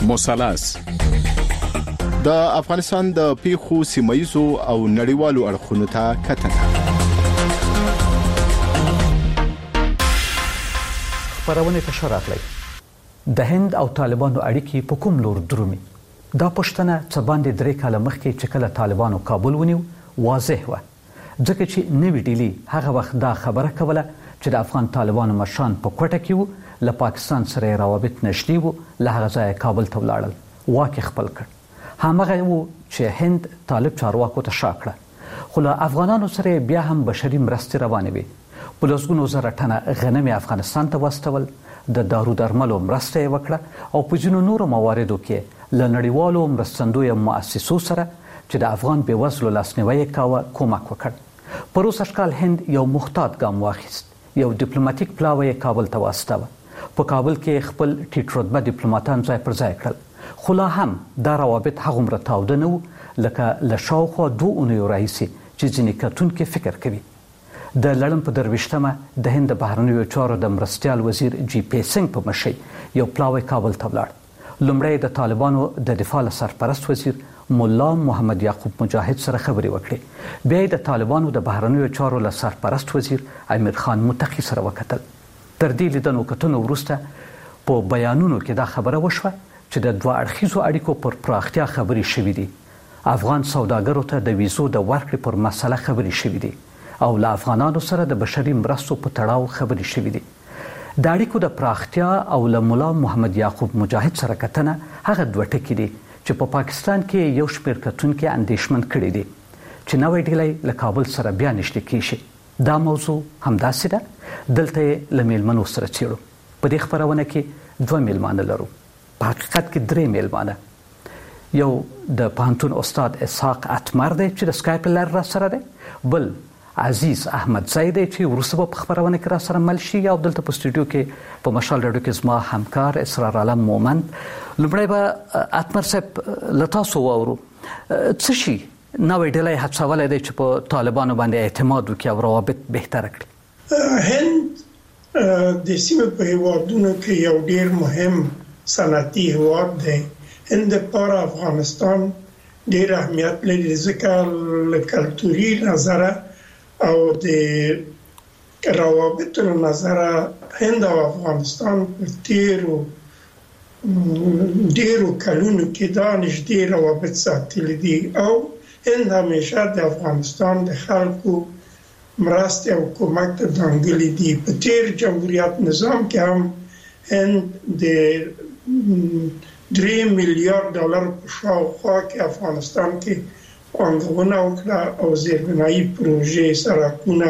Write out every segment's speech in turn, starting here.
مثلث د افغانستان د پیښو سیمایي او نړیوالو اړخونو ته کتنه. خبرونه ته شراغلی د هند او طالبانو اړیکې په کوم لور درومي؟ دا پښتنه څه باندې 3 کاله مخکې چې کله طالبانو کابل ونیو واضح و، ځکه چې نوی ډیلی هغه وخت دا خبره کوله چې د افغان طالبانو مشران په کوټه کې وو، له پاکستان سره روابط نشتی وو، له هغه ځایه کابل ته ولاړل، واک خپل کړ. همغه وو چې هند طالب چارواکو ته شاکړه، خو له افغانانو سره بیا هم بشري مرستې روانې وي. په لسګونو زره ټنه غنم افغانستان ته واستول، د دارو درملو مرسته یې وکړه او په ځینو نورو مواردو کې له نړیوالو مرستندویه مؤسسو سره چې د افغان بېوزلو لاسنیوی کاوه کومک وکړ. پروس اشکال هند یو محتاط ګام واخیست، یو ډیپلوماټیک پلاوی کابل ته واستاوه. په کابل کې خپل ټیټ رتبه ډیپلوماټان ځای پر ځای کړل، خو لا هم دا روابط هغومره تاوده نه وو لکه له شاوخوا 2 اونیو راهیسې چې ځینې کتونکي فکر کوي. د لړم په 23مه د هند د بهرنیو چارو د مرستیال وزیر جی پی سنګ په مشرۍ یو پلاوی کابل ته ولاړ. لومړی د طالبانو د دفاع سرپرست وزیر مولا محمد یعقوب مجاهد سره خبرې وکړې، بیا د طالبانو د بهرنیو چارو سرپرست وزیر امیر خان متقی سره وکتل. تر دې لیدنو کتنو وروسته په بیانونو کې دا خبره وشوه چې د 2 اړخیزو اړیکو پر پراختیا خبرې شوې دي. افغان سوداګرو ته د ویزو د ورکړې پر مسله خبرې شوې دي او له افغانانو سره د بشري مرستو په تړاو خبرې شوې دي. د اړیکو د پراختیا او له مولا محمد یعقوب مجاهد سره کتنه هغه 2 ټکي دي چې په پاکستان کې یو شمېر کتونکي اندېښمن کړي دي چې نوی ډیلی له کابل سره بیا نږدې کیږي. دا موضوع همداسې ده. دلته له میلمنو سره چیرو. په دې خبرونه کې 2 میلمانه لرو، په حقیقت کې 3 میلمانه. یو د پوهنتون استاد اسحاق اتمر دی چې د سکایپ لار را سره دی، بل عزیز احمد زید چې وروسته په خبرونه کې را سره مل شي، او دلته په استودیو کې په مشال رادیو کې زما همکار اسرار عالم مومند. لومړی به اتمر صاحب له تاسو واورو، څه شي نوی ډیلی هڅولی دی چې په طالبانو باندې اعتماد وکړي او روابط بهتره کړي؟ هند د سیمې په هیوادونو کې یو ډیر مهم صنعتي هیواد دی. هند لپاره افغانستان ډیر اهمیت لري ځکه له کلتوري نظره او د روابطو نظره هند او افغانستان په ډیرو کلونو کې دا نږدې روابط ساتلي دي او هند همیشه د افغانستان د خلکو مرسته او کومک ته دانګلي دي. په تیر جمهوریت نظام کې هم هند د $3 میلیارد په شاوخوا کې افغانستان کې پانګونه وکړه او زیربنایي پروژې، سړکونه،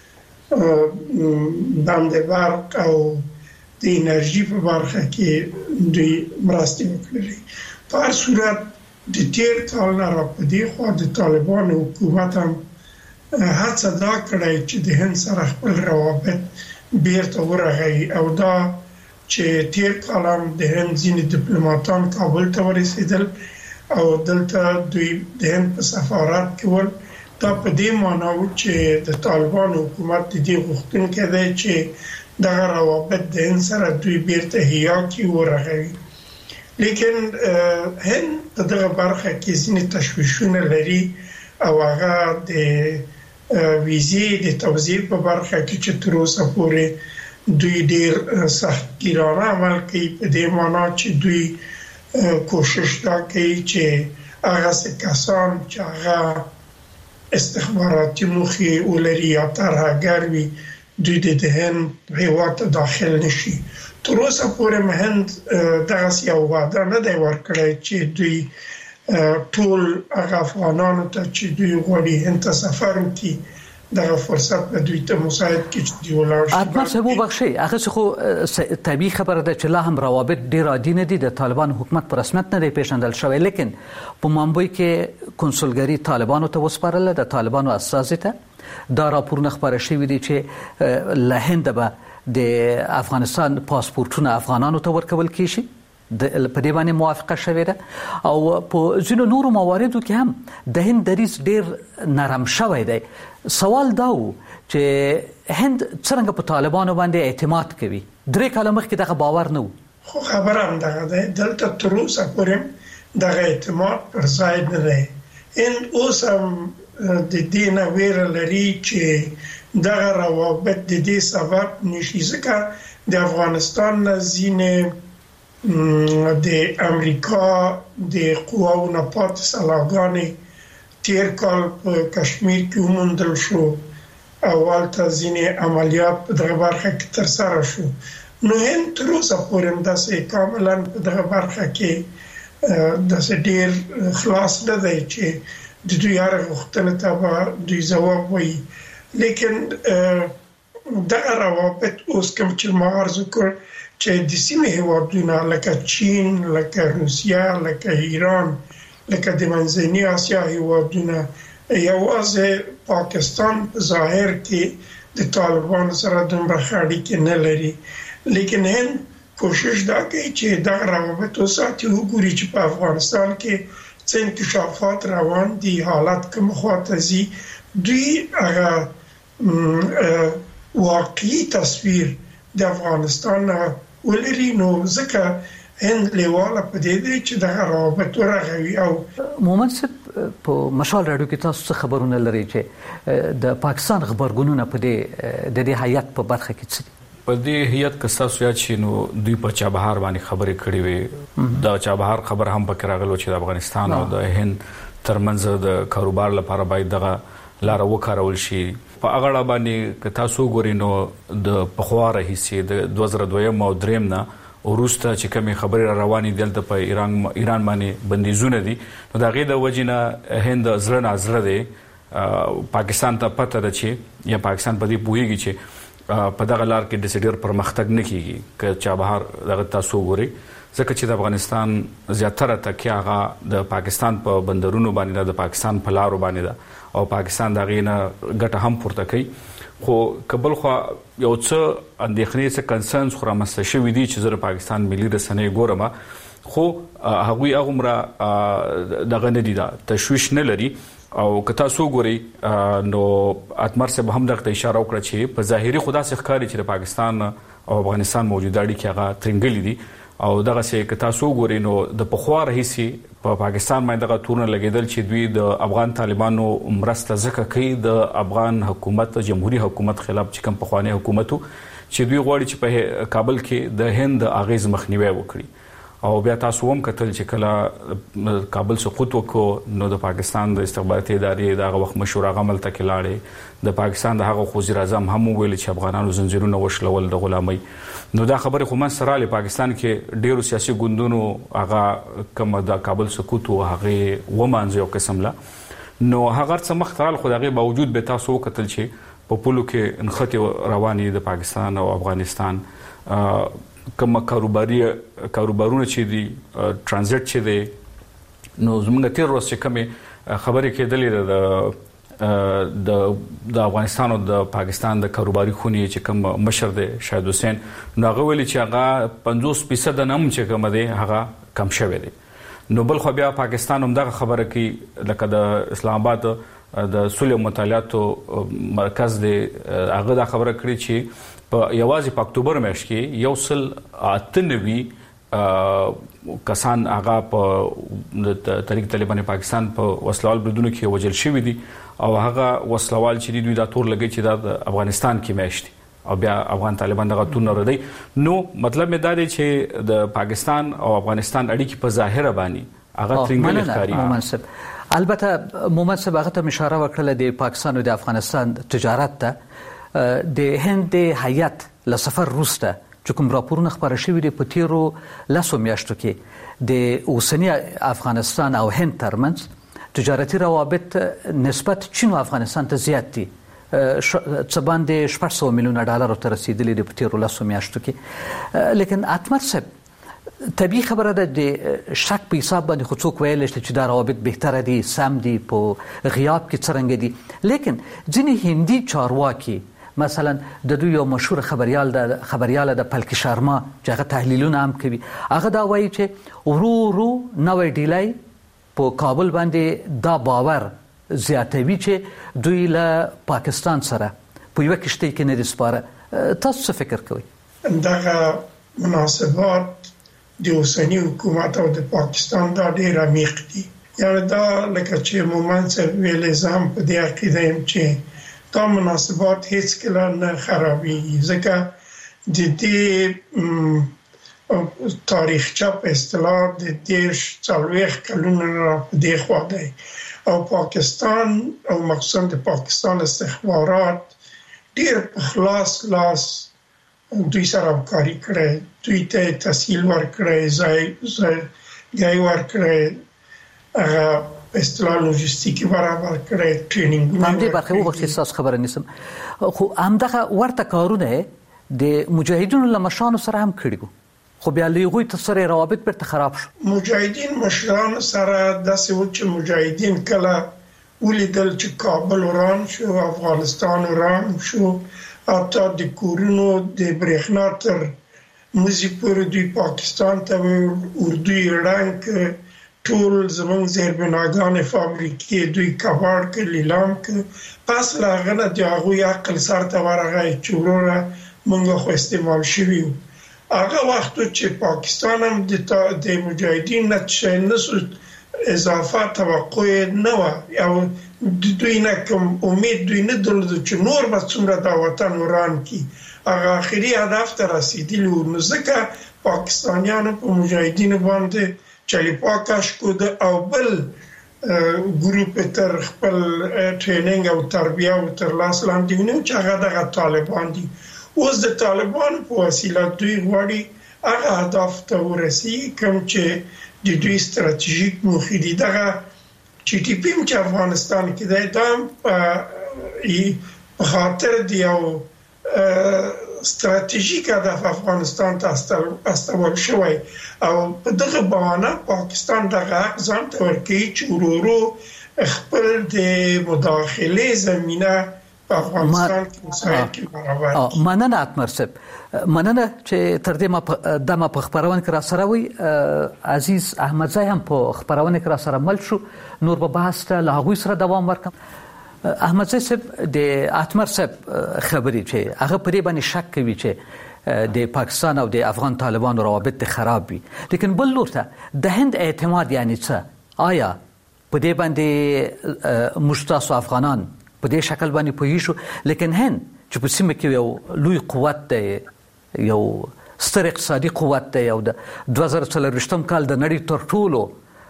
بند برق او د انرژي په برخه کې دوی مرستې وکړلې. په هر صورت د تیر کال نه راپدې خوا د طالبانو حکومت هم هڅه دا کړې چې د هند سره خپل روابط بیرته ورغوي او دا چې تیر کال هم د هند ځینې ډیپلوماټان کابل ته ورسېدل او دلته دوی د هند په سفارت کې ول. دا په دې معنی و چې د طالبانو حکومت د دې غوښتونکی دی چې دغه روابط د هند سره دوی بیرته احیا کړي ورغوي. لیکن هند په دغه برخه کې ځینې تشویشونه لري او هغه د ویزې د توزیع په برخه کې چې تر اوسه پورې دوی ډیر سختګیرانه عمل کوي، په دې معنی چې دوی کوشش دا کوي چې هغه کسان چې هغه استخباراتي موخې ولري یا ترهګر وي دوی د هند هیواد ته داخل نشي. تر اوسه پورې هند دغسې یو وعده نه دی ورکړی چې دوی ټول هغه افغانانو ته چې دوی غواړي هند ته سفر وکړي دغه فرصت به دوی ته مساعد کړي چې دوی ولاړ شي. اتمر صاحب وبخښئ، هغه خو طبیعي خبره ده چې لا هم روابط ډیر عادي نه دي، د طالبان حکومت په رسمیت نه دی پیژندل شوی، لیکن په مامبوی کې کنسولګري طالبانو ته وسپارله، د طالبانو استازي ته دا راپورونه خبره شوي دي چې له هند به د افغانستان پاسپورتونه افغانانو ته ورکول کیږي. په دې باندې موافقه شوې ده او په ځینو نورو مواردو کې هم د هند دریځ ډیر نرم شوی دی. سوال دا و چې هند څنګه په طالبانو باندې اعتماد کوي؟ 3 کاله مخکې دغه باور نه و، خو خبره هم دغه ده دلته تر اوسه پورې دغه اعتماد پر ځای نه دی. اوس هم د دې نه ویره لري چې دغه روابط د دې سبب نشي، ځکه د افغانستان نه ځینې د امریکا د قواو نه پاتې سلاګانې تیر کال په کشمیر کې وموندل شو او هلته ځینې عملیات په دغه برخه کې ترسره شو. نو هند تر اوسه پورې هم داسې کاملا په دغه برخه کې داسې ډېر خلاص نه دی چې د دوی هر غوښتنې ته به دوی ځواب وایي. لیکن دغه روابط اوس کوم چې ما عرض وکړ چې د سیمې هېوادونه لکه چین، لکه روسیه، لکه ایران، لکه د منځنۍ اسیا هېوادونه، یوازې پاکستان په ظاهر کې د طالبانو سره دومره ښه اړیکې نه لري، لیکن هند کوشش دا کوي چې دغه روابط وساتي. وګوري چې په افغانستان کې څه انکشافات روان دي، حالت کوم خواته ځي، دوی هغه واقعي تصویر د افغانستان ولري. نو ځکه هند لیواله په دې دی چې دغه روابط ورغوي. او مومن صاحب په مشال راډیو کې تاسو څه خبرونه لري چې د پاکستان خبرګونونه په دې هیات په برخه کې څه دي؟ په دې هیات کې تاسو یاد شئ نو دوی په چابهار باندې خبرې کړې وي. دا چابهار خبر هم پکې راغلو چې د افغانستان او د هند ترمنځ د کاروبار لپاره باید دغه لار وکارول شي. په هغه اړه باندې که تاسو ګورئ نو د پخوا راهیسې د 2002 او 2003 نه وروسته چې کومې خبرې روانې دي دلته په ایران باندې بندیزونه دي، نو د هغې د وجې نه هند زړه نازړه دی. پاکستان ته پته ده چې یا پاکستان په دې پوهېږي چې په دغه لار کې داسې ډېر پرمختګ نه کېږي که چابهار دغه تاسو وګورئ، ځکه چې د افغانستان زیاتره تکیه هغه د پاکستان په بندرونو باندې ده، د پاکستان په لارو باندې ده او پاکستان د هغې نه ګټه هم پورته کوي. خو که بل خوا یو څه اندېښنې څه کنسرنز خو رامنځته شوي دي چې زه د پاکستان ملي رسنۍ ګورم، خو هغوی هغومره دغه نه دي، تشویش نه لري. او که تاسو ګورئ نو اتمر صاحب هم دغه اشاره وکړه چې په ظاهري خو داسې ښکاري چې د پاکستان او افغانستان موجوده اړیکې هغه ترنګلې دي او دغسې که تاسو ګورئ نو د پخوا راهیسې په پاکستان باندې دغه تورونه لګېدل چې دوی د افغان طالبانو مرسته ځکه کوي د افغان حکومت جمهوري حکومت خلاف چې کوم پخوانی حکومت چې دوی غواړي چې په کابل کې د هند اغیز مخنیوي وکړي. او بیا تاسو هم کتل چې کله کابل سقوط وکړو نو د پاکستان د استخباراتي ادارې دغه وخت مشور هغه عمل ته کې لاړې، د پاکستان د هغه وزیر اعظم هم ویل چې افغانانو زنجیرونه وشلول د غلامۍ. نو دا خبره خو منځ سره پاکستان کې ډیرو سیاسي ګوندونو هغه کوم د کابل سقوط او هغه ومانځ یو قسم لا نو هغه څه مخترال خو دغه باوجود به تاسو کتل چې په پولو کې انخته رواني د پاکستان او افغانستان کوم کاروبارونه چې دي ترانزیت چې دي نو زموږ تیر ورځ چې کومه خبرې کېدلې د افغانستان او د پاکستان د کاروباري خونې چې کوم مشر دی شاهد حسین نو هغه ویلي چې هغه 50% نم چې کوم دی هغه کم شوی دی. نو بل خو بیا پاکستان هم دغه خبره کوي لکه د اسلام آباد د صلح مطالعاتو مرکز دی هغه دا خبره کړې چې په یوازې په اکتوبر میاشت کې 198 کسان هغه په تحریک طالبان پاکستان په وسلوال بریدونو کې وژل شوي دي او هغه وسلوال چې دوی دا تور لګي چې د افغانستان کې میاشت او بیا افغان طالبان دغه تور نه ردی. نو مطلب مې دا دی چې د پاکستان او افغانستان اړیکې په ظاهره باندې هغه ترنګل ښکاري. البته مومن صاحب هغه ته اشاره وکړه د پاکستان او د افغانستان تجارت ته د هند هیئت له سفر وروسته چې کوم راپورونه خبره شوي دي په تیرو 10 میاشتو کې د اوسنی افغانستان او هند ترمنځ تجارتي روابط نسبت چین او افغانستان ته زیات دي، څه باندې 600 میلیونه ډالر ته رسیدلي دي په تیرو 10 میاشتو کې. لیکن اتمر صاحب طبیعي خبره ده د شک په حساب باندې خو څوک ویلی شي چې دا روابط بهتره دي، سم دي، په غیاب کې څرنګه دي. لیکن ځینې هندي چارواکي مثلا د دوی یو مشهور خبريال د پلکی شرما چې هغه تحلیلونه هم کوي، هغه دا وایي چې ورو نوې ډیلای په کابل باندې دا باور زیاتوي چې دوی له پاکستان سره په یو کشته کې نه دي سپاره. تاسو څه فکر کوئ؟ دغه مناسبات د اوسنی حکومت او د پاکستان دا ډېر عمیق دي. یعنی دا لکه چې مومن صاحب ویلې زم په دې عقیده يم چې دا مناسبات هیڅ کله نه خرابېږي، ځکه د دې تاریخچه په اصطلاح د 40 کلونو را په دې خوا دی او پاکستان او مخصوصا د پاکستان استخبارات ډېر په خلاص لاس دوی سره همکاري کړې، دوی ته تسهیل ورکړی، ځای ورکړی، هغه اصطلاح لوجستیکي برابر کړی، ټرینینګونه همدې برخه وبخښئ ستاسو خبره نیسم، خو همدغه ورته کارونه د مجاهدینو له مشرانو سره هم کړي وو، خو بیا له هغوی سره روابط بیرته خراب شو. مجاهدین مشرانو سره داسې و چې مجاهدین کله ولیدل چې کابل وران شو، افغانستان وران شو، حتی د کورونو د برېښنا تر مزي پورې دوی پاکستان ته اردو رنګ ټول زمونږ زیربناګانې فابریکې دوی کباړ کړ، لیلام کړ. پس له هغه نه د هغوی عقل سر ته ورغی چې وروره موږ خو استعمال شوي وو. هغه وخت چې پاکستان هم د مجاهدین نه نسو اضافه توقع نه و او دوی نه کوم امید دوی نه درلود چې نور به څومره دا وطن وران کی. هغه اخري هدف ته رسیدلی و، نو ځکه پاکستانیانو په مجاهدینو باندې چلیپا کش کود او بل ګروپ تر خپل ټریننګ او تربیه او تر لاس لاندې ونیو چې هغه دغه طالبان دي. اوس د طالبانو په وسیله دوی غواړي هغه هدف ته ورسیږي کوم چې د دوی ستراتیژیک موخې دي. دغه چې ټي پی چې افغانستان کې دی دا په خاطر دی او ستراتیژیک هدف افغانستان ته استول شوی او په دغه بهانه پاکستان دغه حق ځان ته ورکوي چې ورو خپل د مداخلې زمینه افغانستان کې برابر. مننه اتمر صاحب، مننه چې تر دې ما په خبرونه کې را سره وي. عزیز احمدزی هم په خبرونه کې را سره مل شو، نور په بحث ته له هغوی سره دوام ورکم. احمدزی صاحب د اتمر صاحب خبرې چې هغه په دې باندې شک کوي چې د پاکستان او د افغان طالبانو روابط خراب وي، لیکن بل لور ته د هند اعتماد یعنی څه؟ آیا په دې باندې موږ تاسو افغانان په دې شکل باندې پوهیږو، لیکن هند چې په سیمه کې یو لوی قوت دی، یو ستر اقتصادي قوت دی، او د 2024 کال د نړۍ تر ټولو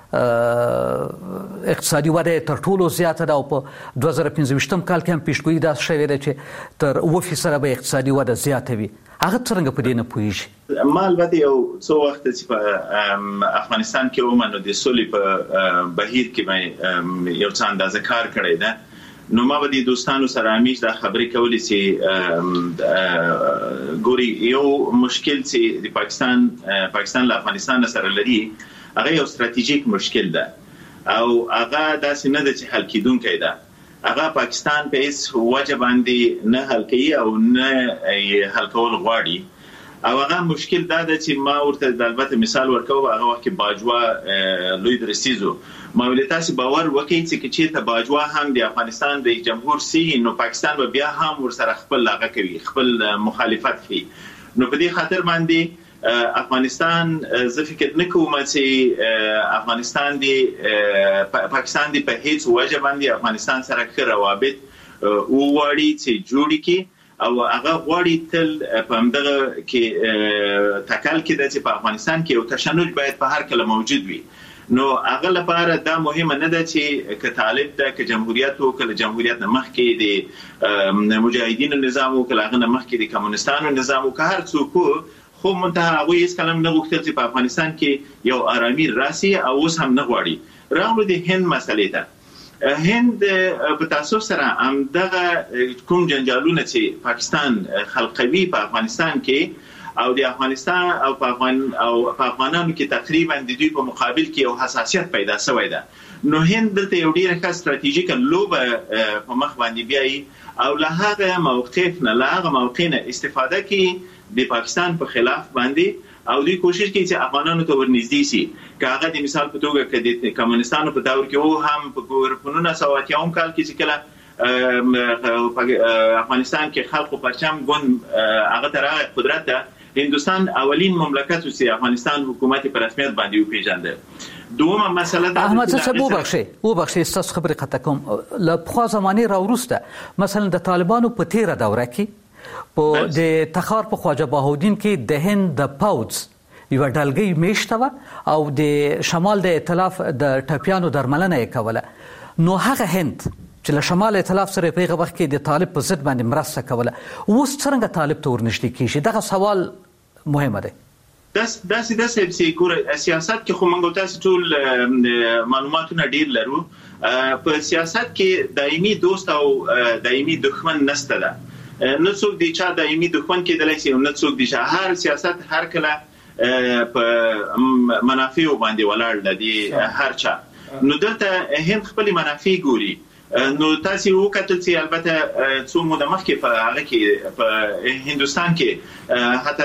اقتصادي وده تر ټولو زیاته ده او په 2025 کال کې هم پیشګویي دا شوې ده چې تر 9% به اقتصادي وده زیاته وي. هغه څنګه په دې نه پوهیږي؟ ما البته یو څو وخت چې په افغانستان کې ومنو د سولې په بهیر کې مې یو څه اندازه کار کړی ده، نو ما به د دوستانو سره همیش دا خبرې کولې چې ګوري یو مشکل چې د پاکستان له افغانستان سره لري هغه یو ستراتیژیک مشکل ده او هغه داسې نه ده چې حل کیدونکی ده. هغه پاکستان په هیڅ وجه باندې نه حل کوي او نه حل کول غواړي او هغه مشکل دا ده چې ما ورته د البته مثال ورکوم. هغه وخت کې باجوا لوی درسیزو ما ویل تاسو باور وکړئ چې ته باجوا هم د افغانستان د جمهور سي نو پاکستان به بیا هم ورسره خپل لاغه کوي، خپل مخالفت کوي. نو په دې خاطر باندې افغانستان زه فکر نه کوم چې افغانستان دی پاکستان دی په هیڅ وجه باندې افغانستان سره ښه روابط وواړي چې جوړ کړي او هغه غواړي تل په همدغه کې تکل کې د په افغانستان کې یو تشنج باید په هر کله موجود وي. نو هغه لپاره دا مهمه نه ده چې که طالب ده که جمهوریت او که جمهوریت نه مخکې د مجاهدینو نظام او که هغه نه مخکې د کمونستانو نظام او که هر څوک خو منتها هغه هیڅ کلم نه غوښتل چې په افغانستان کې یو آرامي راسي او اوس هم نه غواړي. راغلو د هند مسلې ته. هند په تاسو سره هم دغه کوم جنجالونه چې پاکستان خلقوي په افغانستان کې او د افغانستان او په افغانانو کې تقریبا د دوی په مقابل کې یو حساسیت پیدا شوی ده. نو هند دلته یو ډیره ښه ستراتیژیکه لوبه په مخ باندې بیایي او له هغه موقف نه له هغه موقع نه استفاده کوي د پاکستان په خلاف باندې او دوی کوشش کوي چې افغانانو ته ورنږدې شي. که هغه د مثال په توګه کې د کمونستانو په دور کې او هم په 1970 کال کې چې کله افغانستان کې خلکو پرچم ګوند هغه تر قدرت ته هندوستان اولین مملکت و افغانستان حکومت په رسمیت باندې وپیژنده. دومره مسله ده احمد صاحب وبخښئ ستاسو خبرې قطع کوم. له پخوا زمانې راوروسته مثلا د طالبانو په تیره دوره کې په د تخار په خواجه بهاودین کې د هند د پوځ یو ډلګۍ میشته وه او د شمال د ائتلاف د ټپیانو درملنه یې کوله. نو هغه هند چې له شمال ائتلاف سره په هغه وخت کې د طالب په ضد باندې مرسته کوله، اوس څرنګه طالب ته ورنږدې کیږي؟ دغه سوال مهمه دی. داسې ګوره سیاست کې خو موږ تاسو ټول معلوماتونه ډیر لرو. په سیاست کې دایمي دوست او دایمي دښمن نشته ده. نه څوک دی چې دایمي دښمن کېدلی شي او نه څوک دی چې هر سیاست هر کله په منافعو باندې ولاړ دی هر چا. نو دلته هند خپل منافع ګوري. نو تاسو وکتل چې البته څو موده مخکې په هغه کې په هندوستان کې حتی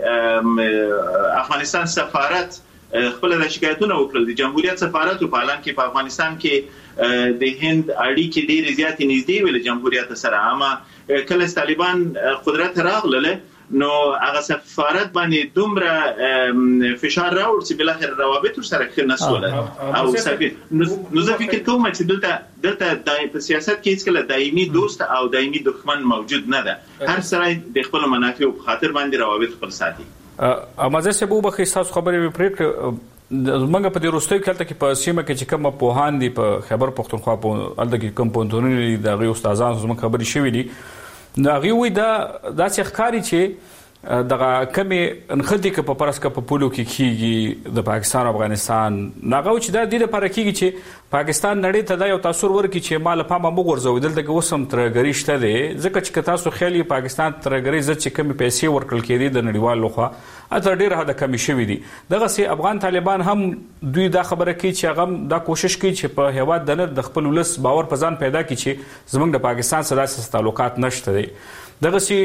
د افغانستان سفارت خپل د شکایتونو وکړل. د جمهوریت سفارت په اعلان کې په افغانستان کې د هند اړیکې ډېرې زیاتې نږدې وې له جمهوریت سره. اما کله طالبان قدرت راغله نو هغه سفارت باندې دومره فشار راوړ چې بل اخر روابط سره ښه نسول او سفیر. نو زه فکر کوم چې دلته په سیاست کې هیڅ کله دایمي دوست او دایمي دښمن موجود نه ده. هر سړی د خپل منافع په خاطر باندې روابط خپل ساتي. اما زه سبو بخې تاسو خبرې پرېکړه زمونږ په دې وروستیو کال کې په سیمه کې چې کوم پوهان دي په خیبر پختونخوا په الته کې کوم پوهنتونونه د غي استادان زموږ خبرې شوې دي. نو هغه وی دا داسې ښکاري چې دغه کمې انخدي کې په پرسکه په پولو کې کیږي د پاکستان او افغانستان ناغو چې دا د لپاره کیږي چې پاکستان نړۍ ته دا یو تاثیر ورکړي چې مال په ما مغورځوي. دلته کې وسم ترګری شته دي ځکه چې تاسو خیالي پاکستان ترګری زت چې کمی پیسې ورکړل کېدي د نړیوال لخوا اته ډیر هدا کمی شوی دي. دغه سي افغان طالبان هم دوی دا خبره کوي چې هغه دا کوشش کوي چې په هواد د خپل ولس باور په ځان پیدا کړي چې زمونږ د پاکستان سره داسې تعلقات نشته دي. دغه سي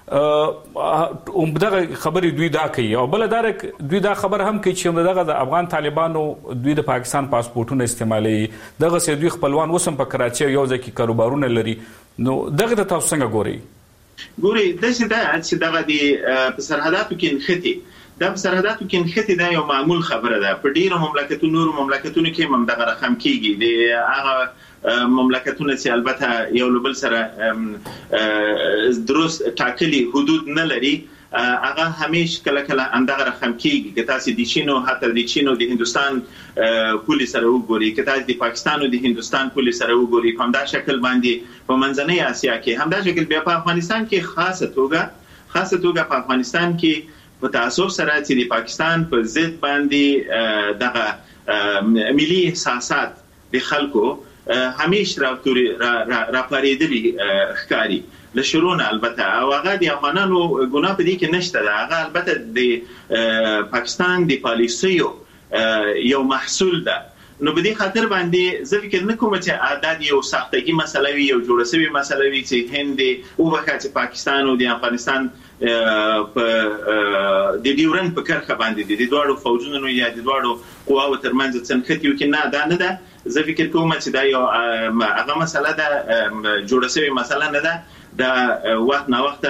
دغه خبرې دوی دا کوي او بل دوی دا خبر هم کوي چې دغه د افغان طالبانو دوی د پاکستان پاسپورتونه استعمالوي. دغه سي دوی خپلوان وسم په کراچي یو ځای کې کاروبارونه لري. نو دغه تاسو څنګه ګوري داسې دا چې دغه د په سرحداتو کې نښتي دا په سرحداتو کې نښتي دا یو معمول خبره ده. په ډیرو مملکتونو کې هم دغه رقم کیږي. د هغه مملکتونه چې البته یو بل سره درست ټاکلي حدود نه لري هغه همیشه کله کله اندغه رقم کیږي. که تاسو د چین او حتی د چین او د هندوستان پولی سره وګورئ، که تاسو د پاکستان او د هندوستان پولی سره وګورئ، کوم دا شکل باندې په منځنۍ اسیا کې هم دا شکل بیا په افغانستان کې خاصه توګه په افغانستان کې په تاسو سره چې د پاکستان په ضد باندې دغه ملي احساسات د خلکو همیشه را پاریدلی ښکاری له شروع البته او هغه د افغانانو ګناه په دې کې نشته ده. هغه البته د پاکستان د پالیسیو یو محصول ده. نو په دې خاطر باندې زه فکر نه کوم چې عادت یو سختګي مسله وي یو جوړ شوی مسله وي چې هند او وخت پاکستان او د افغانستان په د ډیورن په کرخه باندې د دوړو فوجونو یا د دوړو قواو ترمنځ څنګه کې نه ده نه ده. زه فکر کوم چې دا یو هغه مسله ده جوړ شوی مسله نه ده. دا وخت نه وخت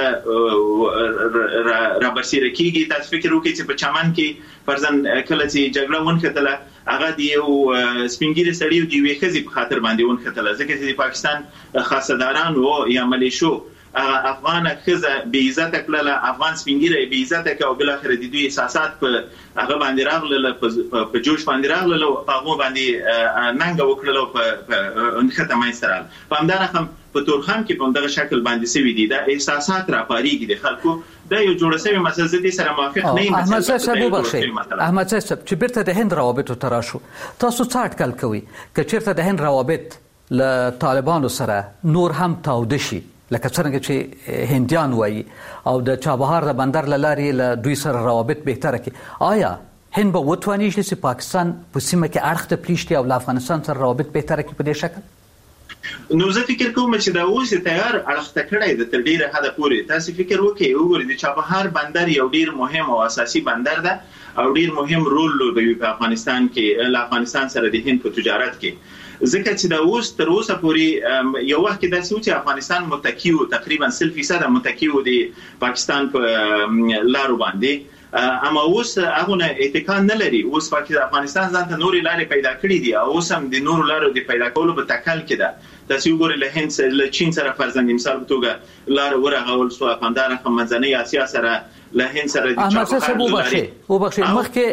را برسېره کیږي. تاسو فکر وکړئ چې په چمن کې فرضاً کله چې جګړه ونښتله هغه د یو سپینګیري سړي او د یوې ښځې په خاطر باندې ونښتله ځکه چې د پاکستان خاصداران او یا ملیشو افغان ښځه بې عزته کړله، افغان سپینګیری بې عزته کړه او بالاخره د دوی احساسات په هغه باندې راغلل، په جوش باندې راغلل او په هغو باندې ننګه وکړله او په نښته منځته راغله. په همدا رقم په تورخم کې په دغه شکل باندې سوي دي. دا احساسات راپارېږي د خلکو. دا یو جوړ شوی مسله دې سره موافق نه یم. احمد صاحب چې بیرته د هند روابطو ته راشو، تاسو څه اټکل کوئ که چېرته د هند روابط له طالبانو سره نور هم تاوده شي لکه څنګه چې هندیان وایي او د چابهار د بندر له لارې له دوی سره روابط بهتره کړي، آیا هند به وتوانیږي چې پاکستان په سیمه کې اړخ ته پریږدي او له افغانستان سره روابط بهتره کړي په دې شکل؟ نو زه فکر کوم چې دا اوس تیار اړخته کړی د تر ډیره حد پورې. تاسو فکر وکړئ وګورئ د چابهار بندر یو ډیر مهم او اساسي بندر ده او ډیر مهم رول لوبوي په افغانستان کې، له افغانستان سره د هند په تجارت کې. ځکه چې دا اوس تر اوسه پورې یو وخت کې داسې و چې افغانستان متکی و، تقریبا 100% متکی و د پاکستان په لارو باندې، اما اوس هغه اتکا نه لري. اوس افغانستان ځان ته نورې لارې پیدا کړې دي او اوس هم د نورو لارو د پیدا کولو په تکل کې ده. تاسو وګورئ له هند سره، له چین سره فرضاً مثال په توګه لار ورغول سو، افغانستان منځنۍ اسیا سره له هند سره د وبخښه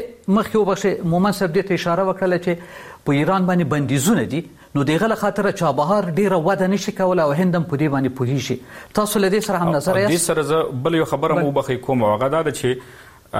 مخکې مومن صاحب دې ته اشاره وکړه چې په ایران باندې بندیزونه دي، نو دغه له خاطر چابهار ډیره وده نشي کولای او هند هم په دې باندې پوهیږي. تاسو له دې سره هم نظر یاست؟ دې سره بل یو خبره مو بخې کوم هغه دا چې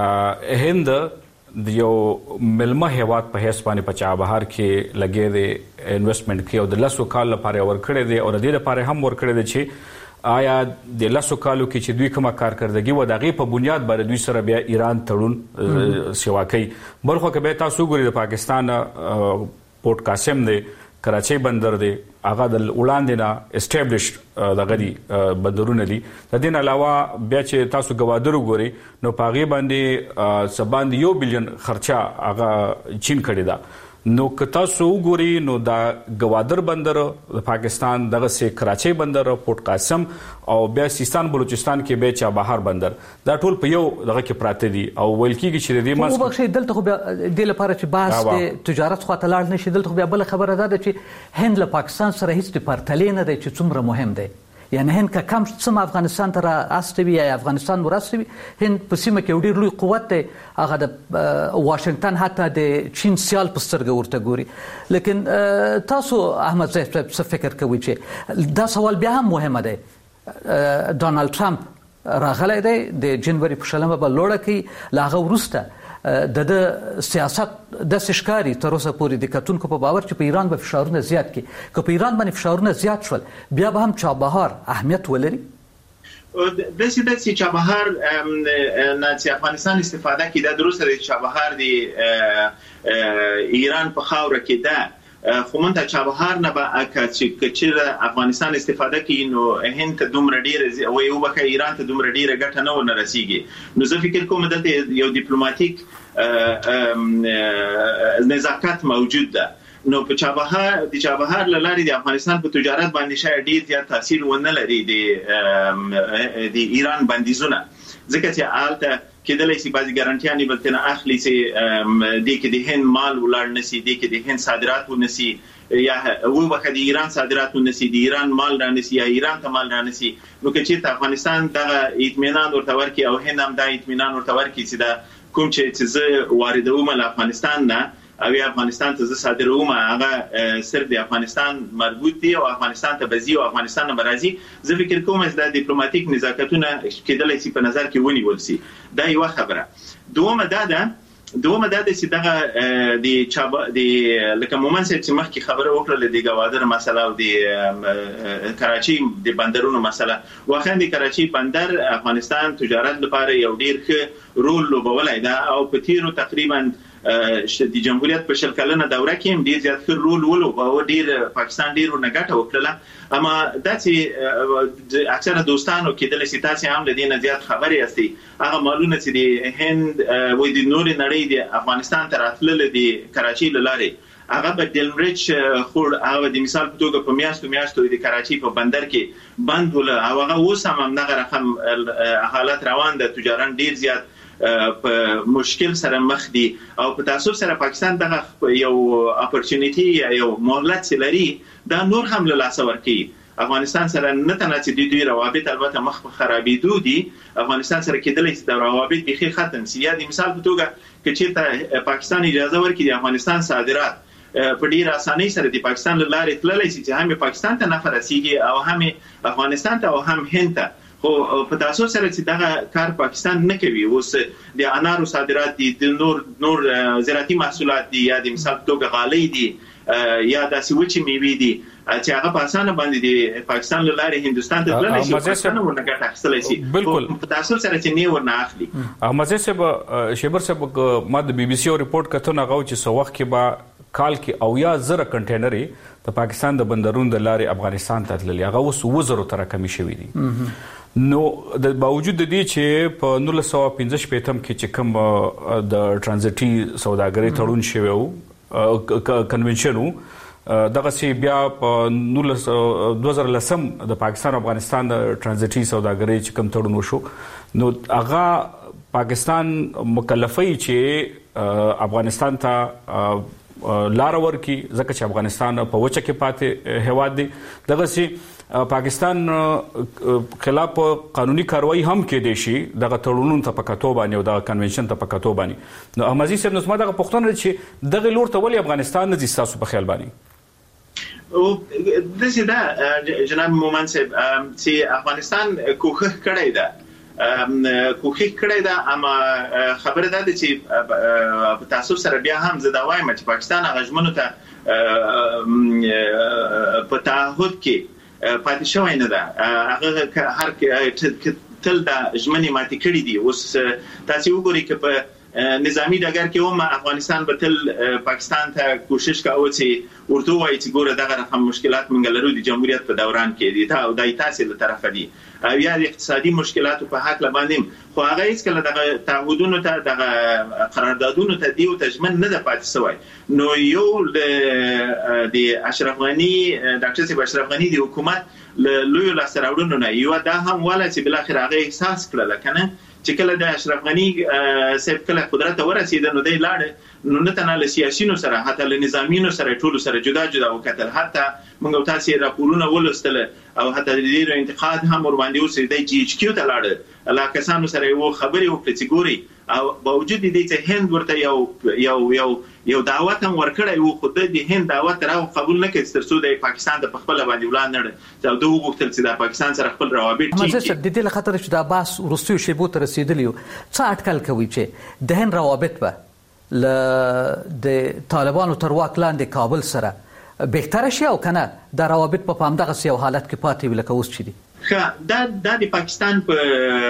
هند د یو ملمه هیواد په حیث باندې په چابهار کې لګې دی انویسټمنټ کې او د 10 کال لپاره ورکړی دی او د دې لپاره هم ورکړی دی چې آیا د 10 کالو کې چې دوی کومه کارکردګي و دغه په بنیاد باندې دوی سره بیا ایران تړون سیوا کوي. بلخو کې به تاسو ګورئ د پاکستان پورت قاسم دی، کراچۍ بندر دی، هغه د وړاندې نه اسټابلیشډ دغه دي بندرونه دي. د دې علاوه بیا چې تاسو ګوادر وګورئ نو په هغې باندې څه باندې 1 بلین خرچه هغه چین کړې ده. نو که تاسو وګورئ نو دا ګوادر بندر د پاکستان، دغسې کراچۍ بندر، پورت قاسم او بیا سیستان بلوچستان کې بیا چابهار بندر، دا ټول په یو دغه کې پراته دي او ویل کېږي چې د دې منځ وبخښئ دلته خو بیا دې لپاره چې بحث د تجارت خواته لاړ نه شي، دلته خو بیا بله خبره دا ده چې هند له پاکستان سره هیڅ د پرتلې نه دی چې څومره مهم دی. یعنی هند که کم څه افغانستان ته راستوي یا افغانستان ورستوي، هند په سیمه کې یو ډېر لوی قوت دی، هغه د واشنگټن حتی د چین سیال په سترګه ورته ګوري. لیکن تاسو احمد صاحب څه فکر کوئ چې دا سوال بیا هم مهمه دی؟ ډونالډ ټرمپ راغلی دی د جنوري په 20 به لوړه کوي، له هغه وروسته د سیاست داسې ښکاري تر اوسه پورې د کتونکو په باور چې په ایران به فشارونه زیات کړي. که په ایران باندې فشارونه زیات شول بیا به هم چابهار اهمیت ولري؟ داسې چابهار نه چې افغانستان استفاده کړي، دا درسته دی. چابهار د ایران په خاوره کې ده، خو مونږ ته چابهار نه به چې افغانستان استفاده کوي نو هند ته دومره ډیره وایي وبکه ایران ته دومره ډیره ګټه نه ونه رسیږي. نو زه فکر کوم دلته یو ډیپلوماټیک نزاکت موجود ده. نو په چابهار له لارې د افغانستان په تجارت باندې شاید ډیر زیات تاثیر ونه لري د ایران بندیزونه، ځکه چې آلته کېدلی شي بعضې ګارانټیانې به ترې اخلي چې دې کې د هند مال ولاړ نشي، دې کې د هند صادرات ونشي، یا وبخښه د ایران صادرات ونشي، د ایران مال رانشي یا ایران ته مال رانشي. نو که چېرته افغانستان دغه اطمینان ورته ورکړي او هند هم دا اطمینان ورته ورکړي چې دا کوم چې زه واردوم له افغانستان نه او افغانستان ته زه صادروم هغه صرف د افغانستان مربوط دي او افغانستان ته بزي او افغانستان نه راځي، زه فکر کوم چې د ډیپلوماټیک نزاکتونه کېدلی شي په نظر کې ونیول شي. دا یو خبره. دومه دا ده چې دغه د لکه مومن صاحب چې مخکې خبره وکړله د ګوادر مسله او د کراچۍ د بندرونو مسله، واقعا د کراچۍ بندر افغانستان تجارت لپاره یو ډیر ښه رول لوبولی ده او په تیرو تقریبا د جمهوریت په 20 کلنه دوره کې هم ډیر زیات ښه رول ولوباوه، ډیر پاکستان ډیر ورنه ګټه وکړله. اما دا چې اکثره دوستانو کېدلی شي تاسې هم له دې نه زیات خبرې یاستئ، هغه مالونه چې د هند وایي د نورې نړۍ د افغانستان ته راتلله د کراچۍ له لارې، هغه به ډیلمریچ خور هغه د مثال په توګه په میاشتو د کراچۍ په بندر کې بند ول او هغه اوس هم همدغه رقم حالت روان ده. تجاران ډیر زیات په مشکل سره مخ دي او په تاسو سره پاکستان دغه یو اپورچونټی یا یو مهلت لري، دا نور هم له لاسه ورکوي. افغانستان سره نه تنه چې دوی روابط البته مخ په خرابېدو دي، افغانستان سره کېدلی چې د روابط بیخي ختم شي. یا د مثال په توګه که چېرته پاکستان اجازه ورکړي د افغانستان صادرات په ډیر اسانۍ سره د پاکستان له لارې تللی شي چې هم پاکستان ته نفع رسیږي او هم افغانستان ته او هم هند ته. خو په تاسو سره چې دغه کار پاکستان نه کوي، اوس د انارو صادرات دي، د نور زراعتي محصولات دي، یا د مثال په توګه غالۍ دي، یا داسې وچې میوې دي چې هغه په اسانه باندې د پاکستان له لارې هندوستان ته تللی شي، پاکستان ورنه ګټه اخیستلی شي. بالکل په تاسو سره چې نه ورنه اخلي. احمد صاحب شیبر صاحب ما د BBC او ریپورت کتو نه غو چې سو وخت کې با کال کې 90,000 کنټینرې د پاکستان د بندرونو د لارې افغانستان ته تللي هغه اوس 2000 تر کمی شوي دي. نو د باوجود د دې چې په 1915 کې چې کوم د ترانزیټي سوداګرۍ تړون شوی وو کنونشن وو دغه سی بیا په 2010 د پاکستان او افغانستان د ترانزیټي سوداګرۍ چې کوم تړون وشو نو هغه پاکستان مکلفي چې افغانستان ته لار ورکي ځکه چې افغانستان په وچه کې پاتې هواد دی دغه سي پاکستان خلاف قانوني کاروایی هم کې دي شي دغه تړونونو ته پکاتو باندې او دغه کنونشن ته پکاتو باندې. نو احمدزي صاحب نو زما دغه پوښتنه چې دغه لور ته ولې افغانستان نه تاسو په خیال باندې او د سې دا جناب مومن صاحب چې افغانستان کوښښ کړی ده اما خبره ده چې په تاسو سره بیا هم زه دا وایم چې پاکستان غژمنو ته په تعهد کې پاتې شوی نه ده هغه هر تل د ژمنې ماتې کړې دي. اوس تاسو وګورئ چې په نظامی ډګر کې هم افغانستان به تل پاکستان ته کوشش کاوه چې ورته وایي چې ګوره دغه رقم مشکلات موږ لرو د جمهوریت په دوران کې دي او دای تاسو له طرفه دي او یا د اقتصادي مشکلاتو په حق لباندې خو هغه هیڅ کله دغه تعهدونو ته دغه قراردادونو ته دی او تجمن نه ده پاتې شوی. نو یو د اشرف غنی ډاکټر صاحب اشرف غنی د حکومت لوی لاسراوړونو نه یو دا هم ولا چې بل اخر هغه احساس کړل کنه چې کله د اشرف غنی صاحب کله قدرت ورسید نو دی لاړ نو نه تنه له سیاسيونو سره حتی له نظامیونو سره ټول سره جدا جدا وکتل حتی موږ تاسو راپورونه ولستل او حتی د دې انتقاد هم ور باندې اوسې د جی ایچ کیو ته لاړ لا کسانو سره یو خبري وکړي چې ګوري او باوجود دې چې هند ورته یو دعوت هم ورکړی وو خو د هند دعوت راو قبول نه کړ ترڅو د پاکستان د خپل باندې ولان نه دا دوه وغوښتل چې د پاکستان سره خپل روابط مزه د دې له خطر چې د عباس ورستیو شیبو ته رسیدلی څه اټکل کوي چې د هند روابط به د طالبانو تر واک لاندې کابل سره بهتر شي او کنه د روابط په همدغه سیو حالت کې پاتې وي لکه اوس چي دي. دا د پاکستان په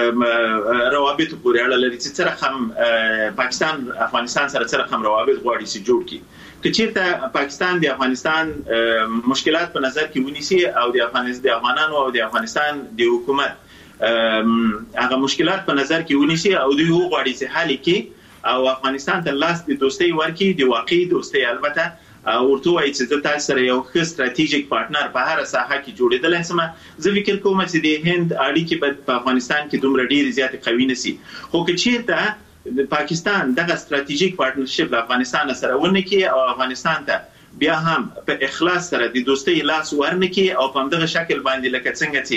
روابط پورې اړه لري چې سره هم پاکستان افغانستان سره سره هم روابط غواړي چې جوړ کړي که چیرته پاکستان د افغانستان مشکلات په نظر کې ونیسي او د افغانانو او د افغانستان د حکومت هغه مشکلات په نظر کې ونیسي او دوی غواړي چې حل کړي او افغانستان ته لاس د دوستۍ ورکړي د واقعي دوستۍ البته ورته وایي چې تاسو سره یو ښه ستراتیژیک پارټنر په هر ساحه کې جوړېدل سم زه فکر کوم چې د هند اړیکې په افغانستان کې دومره ډېر زیات قوي نشي خو که چیرته د پاکستان دغه ستراتیژیک پارټنرشپ د افغانستان سره ونه کې او افغانستان ته بیا هم په اخلاص سره د دوستۍ لاس ورنکي او په دغه شکل باندې لکه څنګه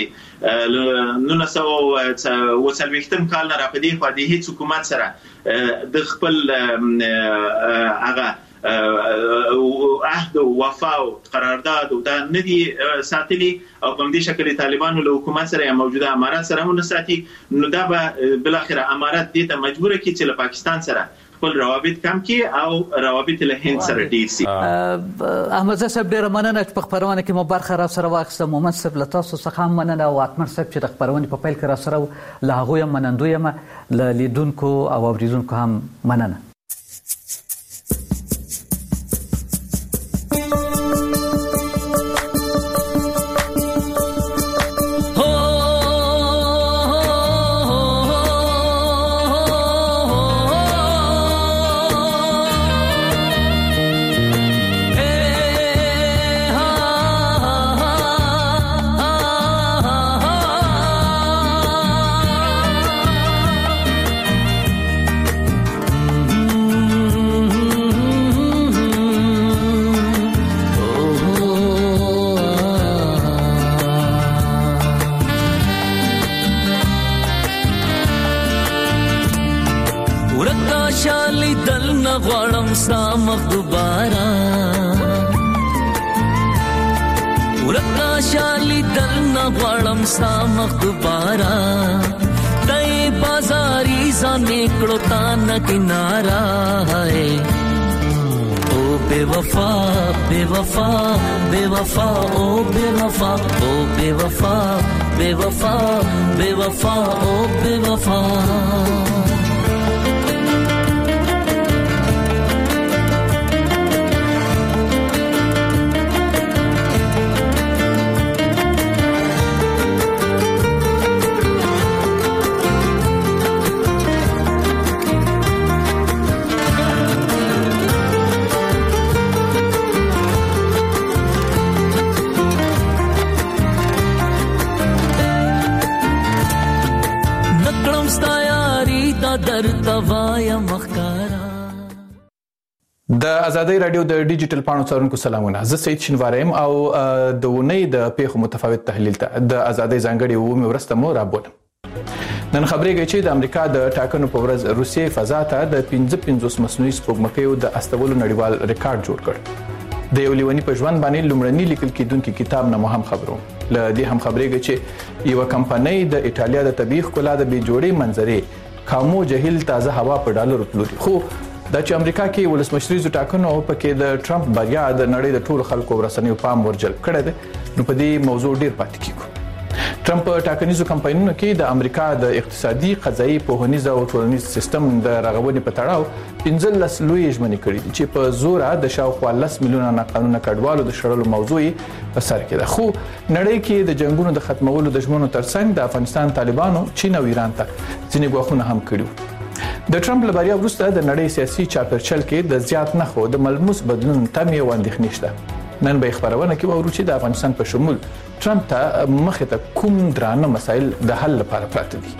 چې 1940 کال نه راپدې خو د هیڅ حکومت سره د خپل هغه عهد او وفا او قرارداد او دا ندي ساتلي او په دې شکل طالبانو له حکومت سره موجوده امارات سره مون ساتي نو دا به بل اخر امارات دې ته مجبور کړي چې له پاکستان سره خپل روابط کم کړي او روابط له هند سره ډیر شي. احمد صاحب ډیر مننه چې په خبرونه کې مو برخه را سره واخیسته. مومن صاحب له تاسو څخه هم مننه او اکمل صاحب چې د خبرونه په پیل کې را سره له هغه منندوی یم له لیدونکو او اوریدونکو هم مننه. درته وایم ښکارا. د ازادۍ رادیو د ډیجیټل پاڼو څارونکو سلامونه. زه سید شینواریم او د ونې د پیښو متفاوت تحلیل ته د ازادۍ ځانګړي ومه ورسته مو رابولم. نن خبرېږي چې د امریکا د ټاکنو په ورځ روسیې فضا ته د 55 مصنوعي سپوږمکیو د استولو نړیوال ریکارډ جوړ کړ. د یو لیونی په ژوند باندې لومړنی لیکل کېدونکي کتاب نه هم خبرو. ل دې هم خبرېږي چې یو کمپنۍ د ایټالیا د طبيعي ښکلا د بي جوړې منظرې کامو جهیل تازه هوا په ډالرو پلوري. خو د امریکا کې ولسمشریزو ټاکنو په کې د ټرمپ بریا د نړۍ د ټولو خلکو ورسنیو پام ورجلب کړی دی. نو په دې موضوع ډیر پاتې کیږو. ټرمپ ټاکنیزو کمپاینونو کې د امریکا د اقتصادي، قضایي، پوهنیز او ټولنیز سیستم د رغونې په تړاو 15 لوی ژمنې کړې دي چې په زور د شاوخوا 10 میلیونه ناقانونه کډوالو د شړلو موضوع په سر کې ده. خو نړۍ کې د جنگونو د ختمولو د ژمنو ترڅنګ د افغانستان طالبانو چین او ایران ته ځینې غوښتنې هم کړې. د ټرمپ لبریا وروسته د نړۍ سیاسي چاپرچل کې د زیات نخو د ملموس بدلون تمې او اندېښنې شته. نن به خبرونه کې وورو چې د افغانستان په شمول ټرمپ ته مخه ته کوم درانه مسایل د حل لپاره پراته دي.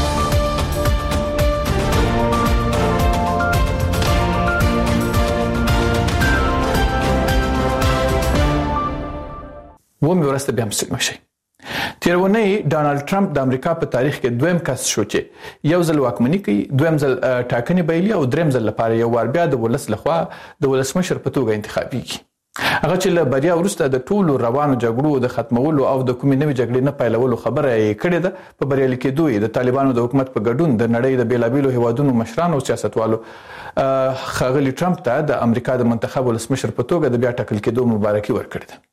ومه ورسته بیا مسلمان شي. تیرونه ډانلډ ټرمپ د امریکا په تاریخ کې دویم کس شو چې یو ځل واکمني کوي، دویم ځل ټاکنې بایلي او دریم ځل لپاره یو وار بیا د ولس لخوا د ولسمشر په توګه انتخابيږي. هغه چې له بریا وروسته د ټولو روانو جګړو د ختمولو او د کومې نوې جګړې نه پیلولو خبره یې کړې ده. په بریالي کېدو د طالبانو د حکومت په ګډون د نړۍ د بیلابیلو هیوادونو مشرانو او سیاستوالو خاغلی ټرمپ ته د امریکا د منتخب ولسمشر په توګه د بیا ټاکل کېدو مبارکي ورکړه ده.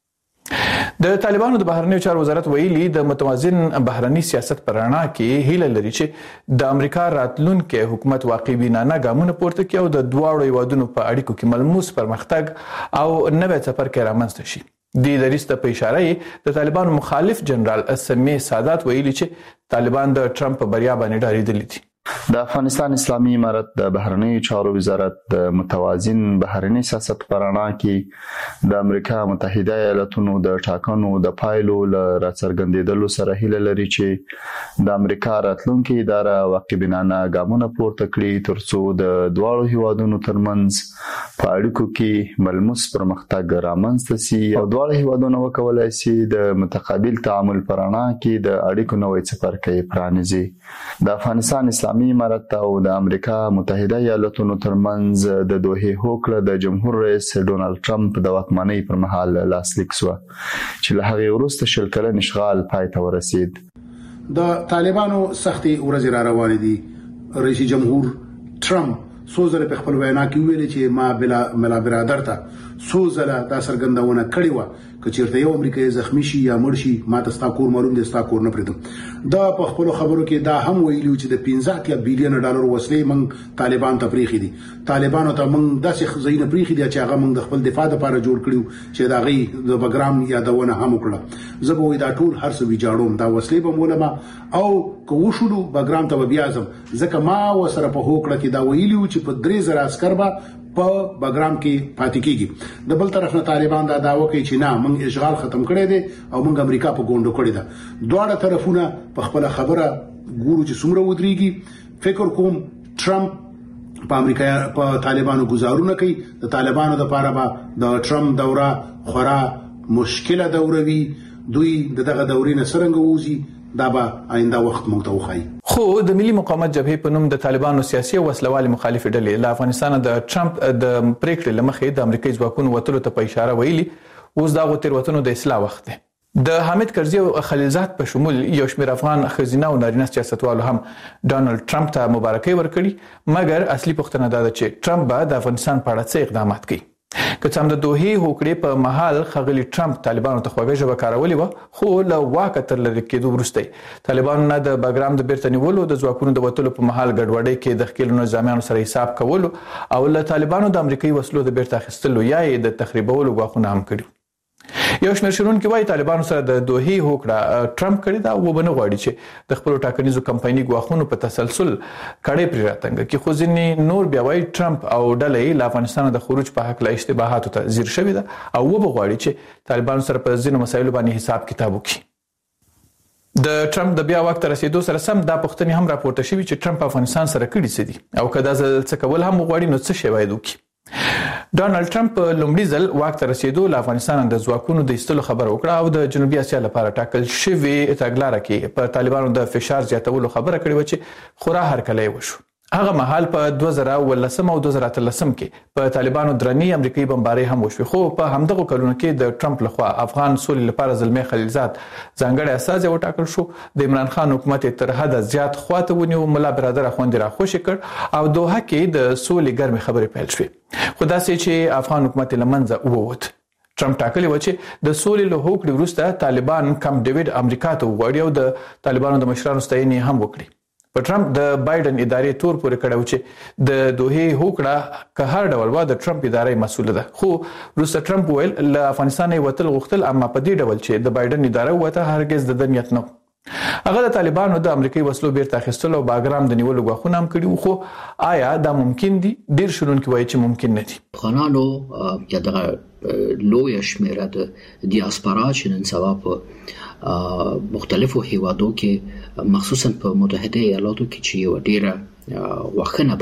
د طالبانو د بهرنیو چارو وزارت ویلي د متوازن بهرنی سیاست پر رڼا کې هیله لري چې د امریکا راتلونکي حکومت واقعي بینانه ګامونه پورته کوي او د دواړو هیوادونو په اړیکو کې ملموس پرمختګ او نوې څپرکي رامنځته شي. د دریسته په اشاره د طالبانو مخالف جنرال سمیع سادات ویلي چې طالبان د ټرمپ په بریا باندې ډارېدلي دي. د افغانستان اسلامي امارت د بهرنیو چارو وزارت د متوازن بهرنی سیاست پر رڼا کې د امریکا متحده ایالاتونو د ټاکنو د پایلو ل راڅرګندېدلو سره هیله لري چې د امریکا راتلونکي اداره واقعبینانه ګامونه پورته کړي ترڅو د دواړو هیوادونو ترمنځ په اړیکو کې ملموس پرمختګ رامنځته شي او دواړو هیوادونو وکولای شي د متقابل تعامل پر رڼا کې د اړیکو نوې څپرکي پرانیزي. د افغانستان اسلامي امارت او د امریکا متحده ایالاتونو ترمنځ د دوحې هوکړه د جمهور رئیس ډونالد ټرمپ د واکمنۍ پر مهال لاسلیک شو چې له هغه وروسته شل کلن اشغال پای ته ورسید. د طالبانو سختي ورځ را روانې دي. رئیس جمهور ټرمپ سوزره په خپل وینا کې ویلي چې ما بلا ملا برادر ته سوزره دا سرګندونه کړې و کچیرته یو امریکایي زخمی شي یا مړ شي ما ته ستا کور معلوم دي ستا کور نه پریدم. دا په خپل خبرو کې دا هم ویلي چې د 15 بلین ډالر وسلې موږ طالبان ته پریخي دي. طالبانو ته موږ داسې خزینه پریخي دي چې هغه موږ د خپل دفاع لپاره جوړ کړیو چې دا غي د بګرام یادونه هم وکړه. زه به دا ټول هر څه ویجاړوم دا وسلې به مولما او کو شلو بګرام ته بیا ازم ځکه ما وسره په هوکړه کې دا ویلي چې په 3000 عسكر به په بګرام کې پاتې کیږي. د بل طرف نه طالبان دا داوا کوي چې نه موږ اشغال ختم کړی دی او موږ امریکا په ګوندو کړی ده. دواړه طرفونه په خپل خبره ګورو چې څومره ودرېږي. فکر کوم ټرمپ په امریکا په طالبانو گزارونه کوي. د طالبانو د لپاره به د ټرمپ دوره خورا مشکله دوره وي. دوی دغه دورې نه څنګه ووزي دا به آینده وخت موږ ته وخایي. خو د ملي مقاومت جبهې په نوم د طالبانو سیاسي او وسلوالي مخالف ډلې له افغانستان د ټرمپ د پریکړې لمخې د امریکایي ځواکونو وتلو ته په اشاره ویلي اوس دا غوتر وطنو د اصلاح وخت دی. د حامد کرزي او خلیلزاد په شمول یو شمېر افغان خزینه او نارینه سیاستوالو هم ډانلډ ټرمپ ته مبارکي ورکړي مګر اصلي پوښتنه دا ده چې ټرمپ به د افغانستان په اړه څه اقدامات کوي. که څوم د دوحې هوکړې په محل خغلی ټرمپ طالبانو ته خوږه ژبه کارولې و خو له واکه تر لری کېدو وروسته طالبانو نه د بګرام د بیرته نیولو د ځواکونو د وټلو په محل ګډوډۍ کې د خپل نظامیانو سره حساب کولو او له طالبانو د امریکایي وسلو د بیرته اخیستلو یا د تخریبولو غوښتنه هم کړې. یو شمېر شنونکي وایي طالبانو سره د دوحې هوکړه ټرمپ کړی دا و بنه غواړي چې د خپل ټاکنیزو کمپایني غواخونو په تسلسل کړي پر راتنګ کې خو ځینې نور بیا وایي ټرمپ او ډلې له افغانستان د خروج په حق له اشتباهاتو ته زیر شوی ده او و بغواړي چې طالبانو سره په ځینو مسایلو باندې حساب کتاب وکړي. د ټرمپ د بیا وخت رسیدو سره سم دا پوښتنې هم راپورته شوې چې ټرمپ افغانستان سره کړي څه دي او کدا څه کول هم غواړي نو څه شی وایي دوی. ډانلډ ټرمپ لومړي ځل واک ته رسیدو له افغانستان د ځواکونو د ایستلو خبره وکړه او د جنوبي اسیا لپاره ټاکل شوی تګلارې کې په طالبانو د فشار زیاتولو خبره کړې و چې خورا هرکلی وشو. هغه مهال په 2013 او 2013 کې په طالبانو درنی امریکایي بمبارۍ هم وشوه خو په همدغه کلونو کې د ټرمپ لخوا افغان سولې لپاره زلمی خلیلزاد ځانګړی استازی وټاکل شو. د عمران خان حکومت تر حد زیات خواته ونیو، ملا برادر خوندې را خوشی کړ او دوحه کې د سولې ګرمې خبرې پیل شوې. خو داسې چې افغان حکومت لمنځه ووت. ټرمپ ټاکلی و چې د سولې له هوکړې وروسته طالبان کم ډیوډ امریکا ته وغواړي او د طالبانو د مشرانو ستاینې هم وکړي. په ټرمپ د بایدن ادارې تور پورې کړو چې د دوحې هوکړه که هر ډول و د ټرمپ ادارې مسؤل ده. خو وروسته ټرمپ ویل له افغانستان وتل غوښتل، اما په دې ډول چې د بایدن اداره وته هرگز د دنیت نه. هغه د طالبانو د امریکایي وسلو بیرته اخیستلو او باګرام د نیولو غوښتنه هم کړې، خو آیا دا ممکن دي؟ ډیر شنونکي وایي چې ممکن نه دي. افغانانو یا د لوی شمیره د دیاسپورا چې نن سبا په مختلفو هیوادو کې مخصوصا په متحده ایالاتو کې چې یو ډیره وخنه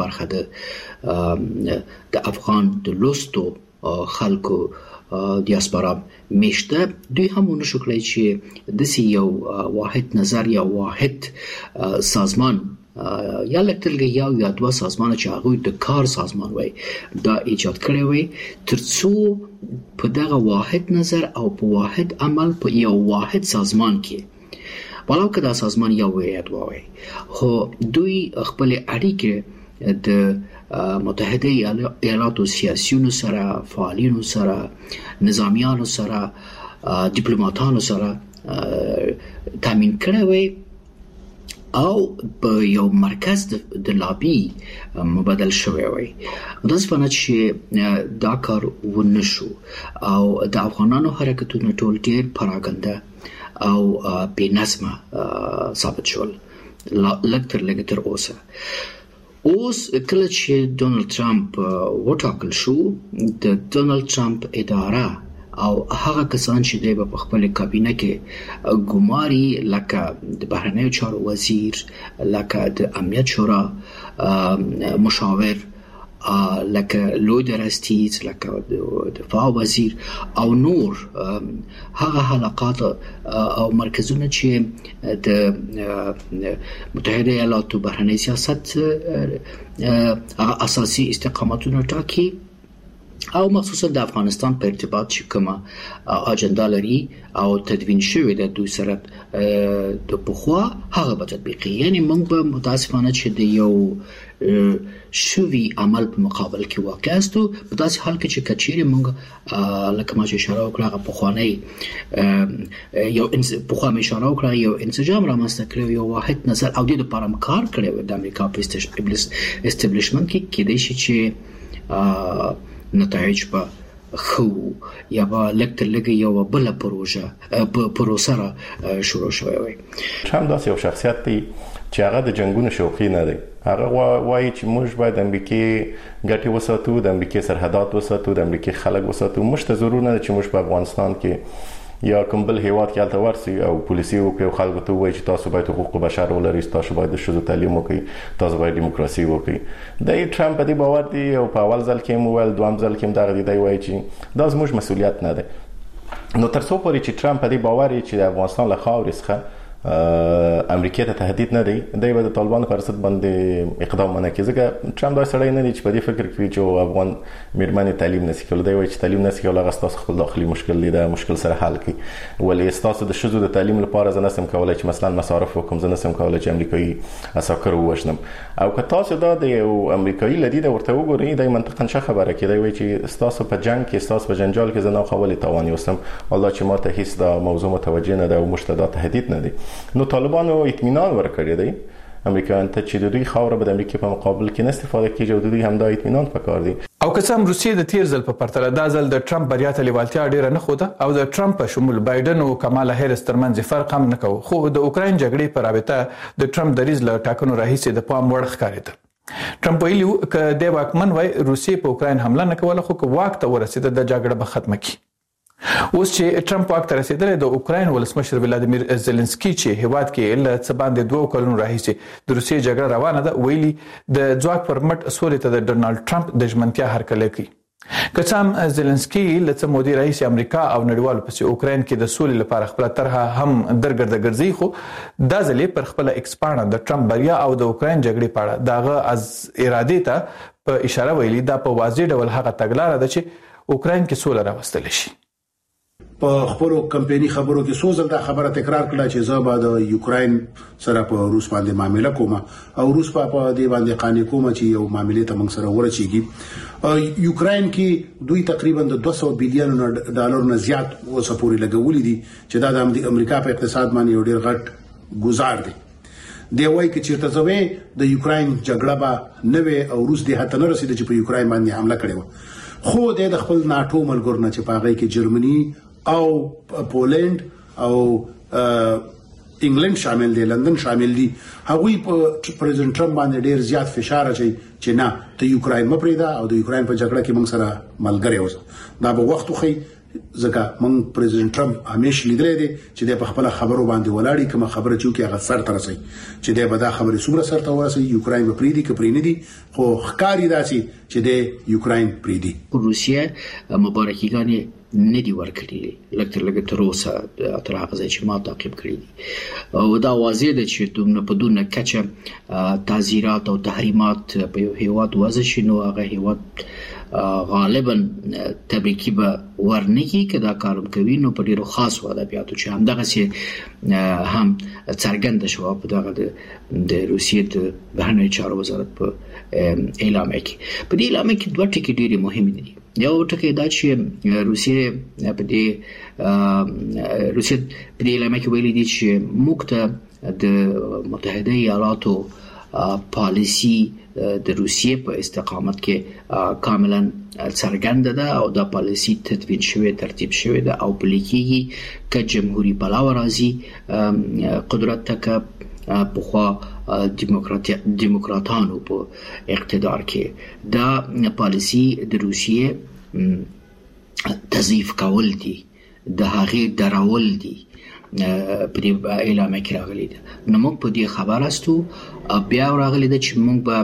برخه د افغان د لوستو خلکو دیاسپورا میشته، دوی هم ونشو کړی چې دسی یو واحد نظر یا واحد سازمان یا لکتلګي یا دوه سازمان چې هغه د کار سازمان وای دا ایجاد کړی وای ترڅو په دغه واحد نظر او په واحد عمل په یو واحد سازمان کې ولو که دا سازمان یو وای خو دوی خپل اړیکې د متحده ایالاتو سیاسيونو سره، فعالینو سره، نظامیانو سره، ډیپلوماټانو سره تامین کړی وای او په یو مرکز د لابي مبادل شوی وای. د ځپنه چې دا کار ونشو او د افغانانو حرکتونه ټول ډیر پراګنده او بې نظمه ثابت شول لکتر تر اوسه. اوس کله چې ډونالد ټرمپ وټاکل شو، د ډونالد ټرمپ اداره او هغه کسان چې دی په خپل کابینه کې ګماري لکه د بهرنیو چارو وزیر، لکه د امنیت شورا مشاور، لکه لوی درستیز، لکه د دفاع وزیر او نور هغه حلقات او مرکزونه چې د متحده ایالاتو بهرنی سیاست اساسي استقامتونه ټاکي او مخصوصا د افغانستان په ارتباط چې کومه اجنډا لري او تدوین شوی د دوی سره د پخوا هغه به تطبیقي. یعنی موږ به متاسفانه چې د یو شوی عمل په مقابل کې واقع استو په داسې حال کې چې کچېره موږ لکه ما چې اشاره وکړه په خواني یو په خوا اشاره وکړه یو انسجام رامنځته کړو، یو واحد نظر او د لپاره کار کړو د امریکا په استابلیشمنت کې د شي چې نتایج به خو یا به لکه یو بل پروسه را شروع شوی وي. ټرمپ داسې یو شخصیت دی چې هغه د جنگونو شوقي نه دی. هغه وایي چې موږ باید د امریکای ګټې وساتو، د امریکای سرحدات وساتو، د امریکای خلک وساتو. موږ ته ضرور نه چې موږ په افغانستان کې یا کوم بل هیواد کې الته ورسي او پولیسي وکړي او خلکو ته وایي چې تاسو باید حقوق بشر ولرئ، تاسو باید د شذو تعلیم وکړئ، تاسو باید دیموکراسي وکړئ. د ټرمپ په دې باور دی او په اول ځل کې موږ دوام ځل کې دغه دی وایي چې دا زموږ مسولیت نه دی. نو تر څو پورې چې ټرمپ په دې باور چې د افغانستان له خاورې څخه امریکا ته تهدید نه دی، دی به د طالبانو پر ضد باندې اقدام نه کوي. ځکه ټرمپ دا سړی نه دی چې په دې فکر کوي چې افغان میرمنې تعلیم نشي کولای. دی وایي چې تعلیم نشي کولای، هغه تاسو خپل داخلي مشکل دی، دا مشکل سره حل کړئ. ولې تاسو د شذو د تعلیم لپاره زه نسم کولای چې مثلا مصارف وکم، زه نسم کولای چې امریکایي اساکر ووژنم. او که تاسو دا د یو امریکایي لدی د ورته وګورئ، دا منطقاً څه خبره کوي. دی وایي چې تاسو په جنگ کې، تاسو په جنجال کې زه نه خولې توان یوسم، الله چې ماته هیڅ دا موضوع متوجه نه ده او مشتدا تهدید نه دی. نو طالبانو اطمینان ورکړی دی امریکایان ته چې د دوی خاور به د امریکا په مقابل کې نه استفاده کیږي او د دوی هم دا اطمینان پکار دی. او که څنګه روسیې د تیر ځل په پرتله دا ځل د ټرمپ بریا ته لیوالتیا ډیره نه خوده او د ټرمپ په شمول بایدن او کمالا هریس ترمنځ فرق هم نه کوي. خو د اوکراین جګړې په رابطه د ټرمپ دریځ له ټاکنو راهیسې د پام وړ ښکارېده. ټرمپ ویلي ک د واکمن وای روسیې په اوکراین حمله نه کوله، خو که واک ته ورسېده د جګړه به ختمه کړي. اوس چې ټرمپ واک ته رسیدلی د اوکراین ولسمشر ولادیمیر زيلنسکي چې هیواد کې له څه باندې 2 کلونو راهیسې د روسیې جګړه روانه ده ویلي د ځواک پر مټ سولې ته د ډونالد ټرمپ د ژمنتیا هرکلی کوي. که څه هم زيلنسکي له څه مودې راهیسې امریکا او نړیوالو پسې اوکراین کې د سولې لپاره خپله طرحه هم درګرده ګرځي خو دا ځل یې پر خپله ایکس پاڼه د ټرمپ بریا او د اوکراین جګړې په اړه د هغه از ارادې ته په اشاره ویلي دا په واضح ډول هغه تګلاره ده چې اوکراین کې سوله راوستلی شي. په خپل کمپایني خبرو کې سوزل دا خبره تکرار کړه چې زه به د یوکراین سره په روس باندې معاملې کوم او روس په دې باندې قانې کوم چې یو معاملې ته موږ سره ورچېږي. یوکراین کې دوی تقریبا د 200 بلین ډالر نه زیات وسپوري لګولې دي چې دا د امریکا په اقتصاد باندې یو ډېر غټ گزار دی. دی وایي چې چیرته زوی د یوکراین جګړه به نه او روس دې هته نه رسیدي چې په یوکراین باندې حمله کړې و خو د خپل ناتو ملګرو نه چې پاغې کې جرمني او پولند او انګلند شامل دي لندن شامل دي هغوی په پریزیدنت ټرمپ باندې ډیر زیات فشار اچي چې نه ته یوکراین مپریدا او د یوکراین په جګړه کې موږ سره ملګری اوسه دا به وخت خو ځکه موږ پریزیدنت ټرمپ همیشه لیدلې دي چې د خپل خبرو باندې ولاړی کوم خبره چې هغه سر تر رسي چې د بدا خبرې سوره سر ته ورسي یوکراین په پریدي کې پرینې دي خو ښکاری داسي چې د یوکراین پریدي روسیه مبارکیګانی ندی ورکړي لکه تر اوسه تر هغه ځای چې ما تعقیب کړی دي او دا واضح ده چې دومره په دونه کچه تعزیرات او تحریمات په یو هیواد وضع شي نو هغه هیواد غالبا تبریکی به ورنګي که دا کارم کوي نو په ډیرو خاص ادبیاتو چې همدغه سي هم څرګند شو په دغه د روسیې د بهرنیو چارو وزارت په اعلان کې په دې اعلان کې دوه ټکي ډیره مهم دي. یو ټکی دا چې روسیې په دې اعلان کې ویلي دي چې موږ ته د متحده ایالاتو پالیسی د روسیې په استقامت کې کاملا څرګنده ده او دا پالیسی تدوین شوی ترتیب شوی ده او پلیکيږي ک جمهوریت بلاو راځي قدرت تک پخوا دیموکراتانو په اقتدار کې دا پالیسی د روسیې تضعیف کول دي د هغې درول دي په دې اعلان کې راغلي ده. نو موږ په دې خبر استو بیا راغلي ده چې موږ به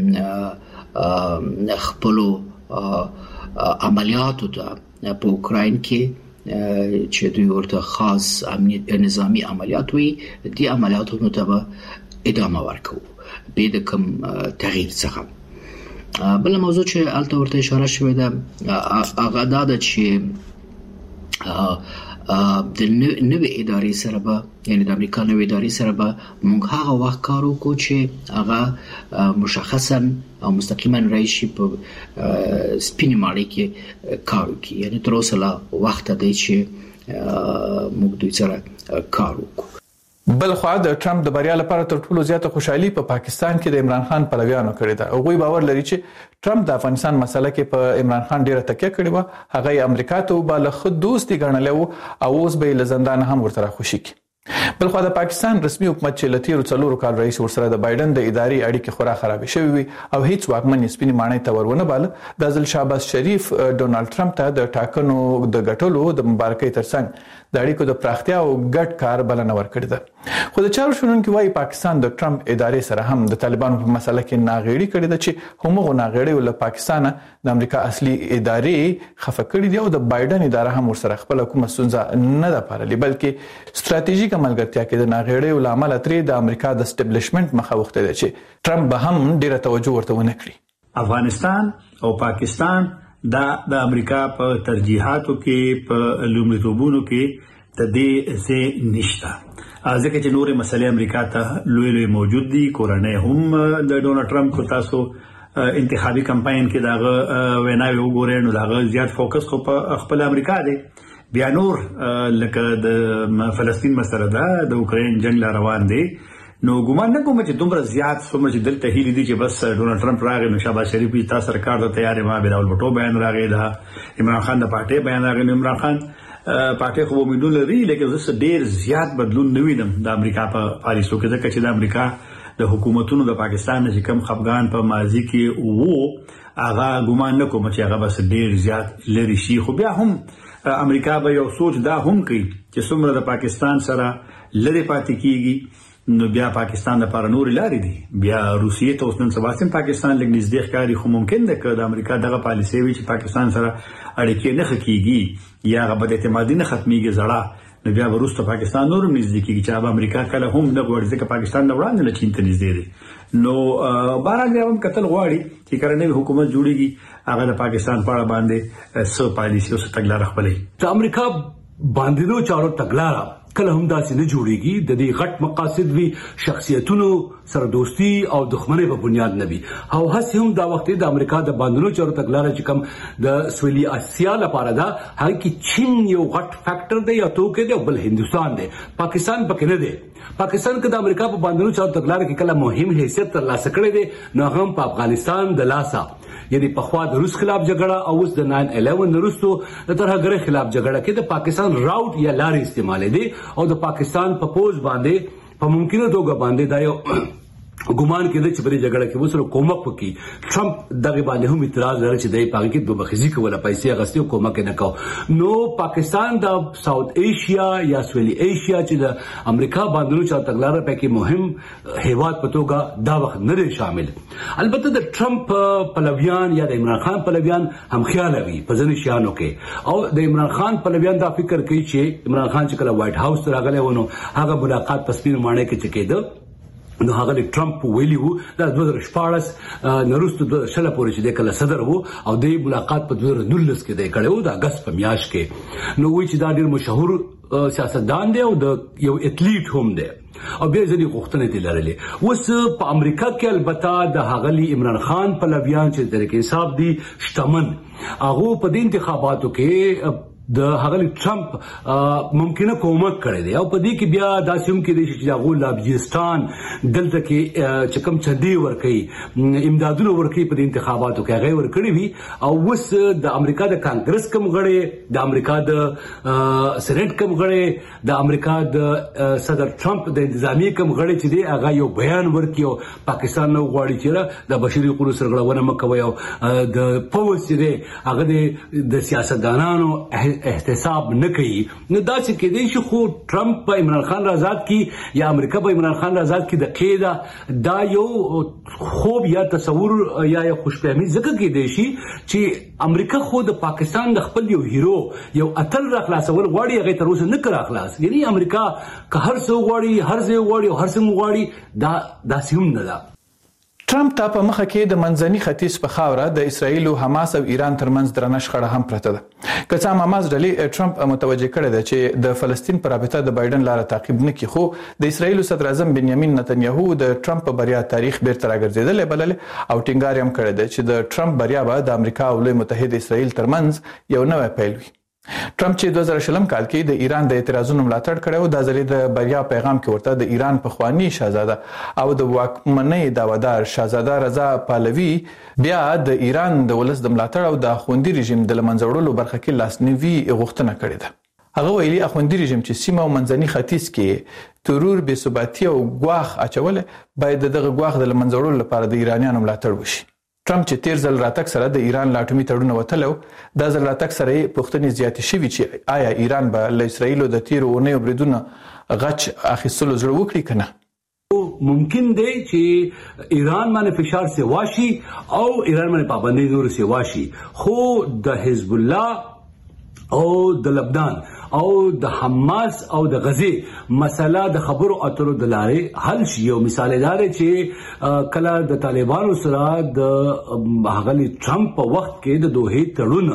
خپل عملیاتو ته په اوکراین کې چې دوی ورته خاص نظامی عملیات وي دي عملیاتو ته به ادامه ورکو به د کوم تغییر څخه. بل موضوع چې الته ورته اشاره شوې ده هغه دا ده چې د نوې ادارې سره به یعنی د امریکا نوې ادارې سره به موږ هغه وخت کار وکړو چې هغه مشخصا او مستقیما راشي په سپینې ماړۍ کې کار وکړي یعنی تر اوسه لا وخت دی چې موږ دوی سره کار وکړو. بل خو د ټرمپ د بریا لپاره تر ټولو زیاته خوشحالي په پاکستان کې د عمران خان پلویانو کړې ده. هغوی باور لري چې ټرمپ د افغانستان مسله کې په عمران خان ډیره تکیه کړې و هغه امریکا ته وباله خود دوستي ګڼلې او اوس به له زندان هم ورته خوشي کی. بل خو د پاکستان رسمي حکومت چې لتیرو 4 کال رئیس ورسره د بایدن د اداري اړیکې خورا خراب شوې وي او هیڅ واکمن سپینې ماڼۍ ته ورونه باله د ځل شهباز شریف ډونالد ټرمپ ته د ټاکنو د غټلو د مبارکۍ ترڅنګ د اړیکو د پراختیا او ګډ کار بلنه ورکړه ده. خو د چارو شنونکو وايي پاکستان د ټرمپ ادارې سره هم د طالبانو په مسله کې ناغېړي کړې ده چې همغه ناغېړي ول پاکستان د امریکا اصلي ادارې خفه کړې دي او د بایدن اداره هم ورسره خپل حکومت سنځه نه ده پاللې بلکې ستراتیژیک عملګرتیا کې د ناغېړي ول عمل اترې د امریکا د اسټابلیشمنت مخه وخته ده چې ټرمپ به هم ډیره توجه ورته ونه کړي. افغانستان او پاکستان دا د امریکا په ترجیحاتو کې په لومړیتوبونو کې تدې سه نشتا ځکه چې نورې مسلې امریکا ته لوی موجود دي. کورنۍ هم د ډونالد ټرمپ کو تاسو انتخابي کمپاین کې داغه ویناوي وګورئ نو داغه زیات فوکس خو په خپل امریکا دی. بیا نور لکه د فلسطین مسله ده د اوکرين جنگ روان دی نو ګومان نه کوم چې دومره زیات څومره چې دلته هیلې دي چې بس ډونالد ټرمپ راغی نو شهباز شریف تاسو سرکار ته تیار ما بلاول بټو بیان راغی دا عمران خان د پارټي بیان راغی. عمران خان پارټي خو امیدونه لري لیکن زه ډیر زیات بدلون نه وینم د امریکا په پالیسو کې ځکه چې د امریکا د حکومتونو د پاکستان چې کم خفغان په ماضي کې وو هغه ګومان نه کوم چې هغه بس ډیر زیات لري شي. خو بیا هم امریکا به یو سوچ دا هم کوي چې څومره د پاکستان سره لری پاتې کیږي نو بیا پاکستان لپاره نور لاري دي. بیا روسیې ته اوس نن سبا سم پاکستان لګ نږدې ښکاری، خو ممکن ده چې د امریکا دغه پالیسي وي چې پاکستان سره اړیکې نه خکېږي یا غو بد اعتمادي نه ختميږي زړه، نو بیا وروسته پاکستان نور نږدې کیږي چې امریکا کله هم نه غواړي چې پاکستان نه وړاندې لچین ته نږدې دي. نو بهرحال بیا هم قتل غواړي چې کرنې حکومت جوړيږي هغه د پاکستان په اړه باندې سو پالیسي او تګلارې خپلې. د امریکا باندې نو چارو تګلارې کله هم داسې نه جوړيږي، د دې غټ مقاصد وی شخصیتونو سره دوستی او دښمنۍ په بنیاد نه وي. او هڅه هم دا وخت د امریکا د باندنو چارو تګلارې چې کوم د سویلي اسیا لپاره دا هغه کې چین یو غټ فیکٹر دی یا توګه دی، بل هندستان دی، پاکستان پکې نه دی. پاکستان کې د امریکا په باندنو چارو تګلارې کې کله مهم حیثیت ترلاسه کړی دی، نو هم په افغانستان د لاسا یعنی په خوا د روس خلاف جګړه او اوس د 9/11 وروسته د ترهګر خلاف جګړه کې د پاکستان راوټ یا لارې استعمال دي او د پاکستان په پوز باندې په ممکنه توګه باندې دا یو ګومان کېده چې په جګړه کې وسره کومک وکړي. ټرمپ دغه باندې هم اعتراض لري چې د پاکستان کې دوه مخزي کوله پیسې غستې او کومک نه کاو. نو پاکستان د ساوث ایشیا یا سویلي ایشیا چې د امریکا باندې چا تګلارې پکې مهم هیواد په توګه دا وخت نه شامل. البته د ټرمپ پلویان یا د عمران خان پلویان هم خیال وي په ځینې شیانو کې، او د عمران خان پلویان دا فکر کوي چې عمران خان چې کله وایټ هاوس ته راغلی ونه هغه ملاقات په سپین ماڼۍ کې چې کېده نو هغه ټرمپ ویلی وو د 2014 نورستو د شله پورې چې د کله صدر وو او د ملاقات په 2019 کې د کړو د اگست په میاشت کې. نو وی چې دا ډیر مشهور سیاستدان دی او د یو اتلیټ هم دی او بیا ځینې غوښتنې دي لرلې. اوس په امریکا کې البته د هغلی عمران خان پلویان چې تحریک انصاف دي شتمن، هغه په دې انتخاباتو کې د هغلی ټرمپ ممکنه کومک کړی دی او په دې کې بیا داسې هم کې دي چې هغه لابجستان دلته کې چې کوم چدي ورکي امدادونه ورکي په انتخاباتو کې هغه ورکړي وي. او وس د امریکا د کانګرس کوم غړي، د امریکا د سېنات کوم غړي، د امریکا د صدر ټرمپ د انتظامی کوم غړي چې دی هغه یو بیان ورکي او پاکستان نو غواړي چې د بشري حقوقو سرغړونه مکوي او د پولیس دی هغه د سیاستدانانو احتساب نه کوي. نو دا چې کېدای شي خو ټرمپ په عمران خان آزاد کی یا امریکا په عمران خان آزاد کی د قیدا دا یو خوب یا تصور یا خوشفهمي ځکه کېدای شي چې امریکا خو د پاکستان د خپل یو هیرو یو اتل را خلاصول غواړي، هغه تر اوسه نه کړه خلاص. یعنی امریکا که هر څو غواړي هر ځای غواړي هر څه غواړي دا سیم نه ده. ټرمپ ته په مخه کې د منځني ختیځ په خاوره د اسرایل او حماس او ایران ترمنځ درنه شخړه هم پرته ده. که څه هم حماس ډلې ټرمپ متوجه کړی دی چې د فلسطین پر رابطه د بایدن لاره تعقیب نه کړي، خو د اسرایل صدر اعظم بنیامین نتنیاهو د ټرمپ په بریا تاریخ بیرته راګرځیدل بلل او ټینګار هم کړی دی چې د ټرمپ بریا به د امریکا او لوی متحد اسرایل ترمنځ یو نوې پیل وي. ټرمپ چې 2020 کال کې د ایران د اعتراضونو ملاتړ کړو د ځلې د بریا پیغام کې ورته د ایران په خوانی شاهزاده او د واکمنۍ داوادار شاهزاده رضا پهلوي بیا د ایران د ولس د ملاتړ او د خوندي رژیم د لمنځوړلو برخه کې لاسنیوي غوښتنه کړې ده. هغه ویلي اخوندي رژیم چې سیمه او منځني ختیځ کې ترور بې ثباتي او غواخ اچول باید دغه غواخ د لمنځوړلو لپاره د ایرانیانو ملاتړ وشي. ټرمپ چې تیر ځل راتګ سره د ایران لا اټومي تړون وتلو د ځل راتګ سره پوښتنې زیاتې شوې چې آیا ایران به له اسرایل د تیر اونۍ بریدونو غچ اخیستلو زړه وکړي کنه. ممکن دی چې ایران باندې فشار سیواشي او ایران باندې پابندي نور سیواشي، خو د حزب الله او د لبنان او د حماس او د غزه مسله د خبرو اترو د لارې حل شي. یو مثال دار چې کله د طالبانو سره د هغلی ټرمپ په وخت کې د دوه تړون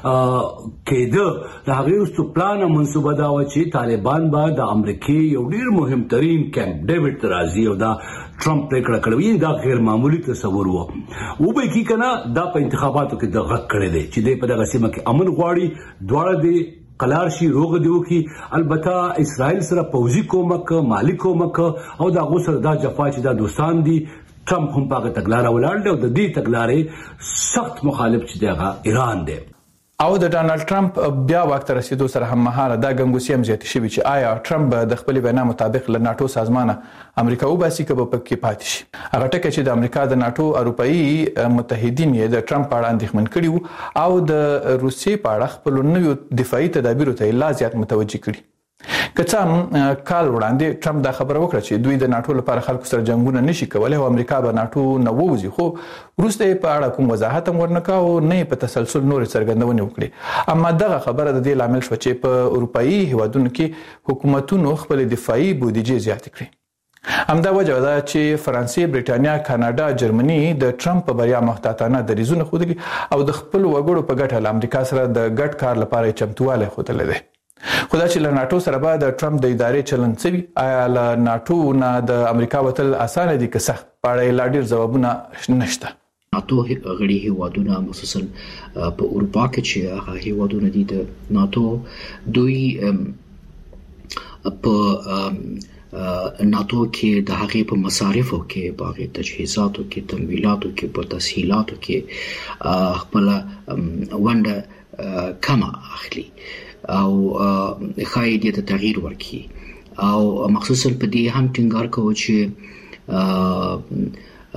کېده، د هغه وروسته پلان منصوبه دا و چې طالبان به د امریکای یو ډیر مهم ترين کیمپ ډیوډ ترازی او دا ټرمپ پریکړه کړې دا غیر معمولی تصور وو. و به کی کنه دا په انتخاباتو کې د غږ کړی دی چې د په دغه سیمه کې امن غواړي، دواړه دی قلار شي روغ دیو کی. البته اسرائیل سره پوځي کومک مالی کومک او دا غوسر دا جفا چې دا دوستان دي ټرمپ هم پاګه تګلارې ولاړ دی او د دې تګلارې سخت مخالف چې دغه ایران دی. او د ډانلډ ټرمپ بیا واک ته رسیدو سره هم مهاله دا ګنګوسي هم زیات شوی چې آیا ټرمپ د خپل وینا مطابق له ناتو سازمانه امریکا وباسي که په کې پاتې شي. هغه ټکه چې د امریکا د ناتو اروپאי متحدین یې د ټرمپ په اړه اندېښمن کړي او د روسیې په اړه خپل نویو دفاعي تدابیرو ته لا زیات متوجه کړي. که څه هم کال وړاندې ټرمپ دا خبره وکړه چې دوی د ناتو لپاره خلکو سره جنگونه نشي کولای او امریکا به ناتو نه ووځي، خو وروسته یې په اړه کوم وضاحت هم ورنکړ او نه یې په تسلسل نورې څرګندونې وکړې. اما دغه خبره د دې لامل شوه چې په اروپאי هیوادونو کې حکومتونو خپل دفاعي بودیجې زیاتې کړې. همدا وجه ده چې فرانسې، بریټانیا، کاناډا، جرمني د ټرمپ په بریا محتاطانه دریځونه ښودلي او د خپل وګړو په ګټه له امریکا سره د ګډ کار لپاره چمتووالی ښودلی دی. خو دا چې له ناتو سره به د ټرمپ د ادارې چلند څه وي، آیا له ناتو نه د امریکا وتل اسانه دي که سخت، په اړه یې لا ډېر ځوابونه نشته. ناتو غړي هیوادونه مخصوصا په اروپا کې چې هغه هیوادونه دي د ناتو، دوی په ناتو کې د هغې په مصارفو کې، په هغې تجهیزاتو کې، تمویلاتو کې، په تسهیلاتو کې خپله ونډه کمه اخلي او ښایي دې ته تغییر ورکړي او مخصوصا په دې هم ټینګار کوو چې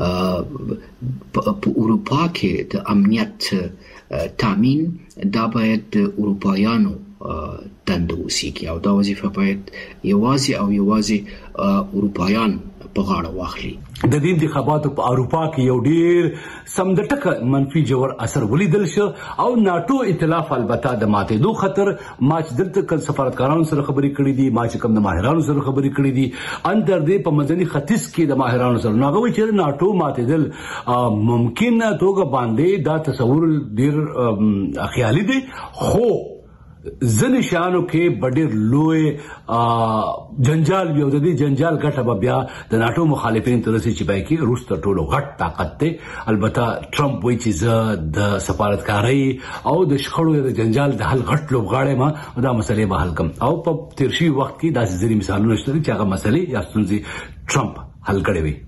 په اروپا کې د امنیت تامین دا باید د اروپایانو دنده وسیږي او دا وظیفه باید یوازې اروپایان په غاړه واخلي. د دې انتخاباتو په اروپا کې یو ډیر سمدټکه منفي جوړ اثر ولیدل شو او ناتو ائتلاف البته د ماتېدو خطر. ما چې دلته سفارتکارانو سره خبرې کړې دي، ما چې کوم د ماهرانو سره خبرې کړې دي اندر دې په منځني ختیځ کې د ماهرانو سره نو هغه چې ناتو ماتېدل ممکن توګه باندې دا تصور ډیر خیالي دی، خو ځنې شیانو کې ډېر لوی جنجال وي او د دې جنجال ګټه به بیا د ناتو مخالفین ته رسي چې باید کې روس تر ټولو غټ طاقت دی. البته ټرمپ وایي چې زه د سفارتکارۍ او د شخړو د جنجال د حل غټ لوبغاړی ما دا مسلې به حل کړم او په تېر شوي وخت کې داسې ځینې مثالونه شته چې هغه مسلې یا ستونزې ټرمپ حل کړې وي.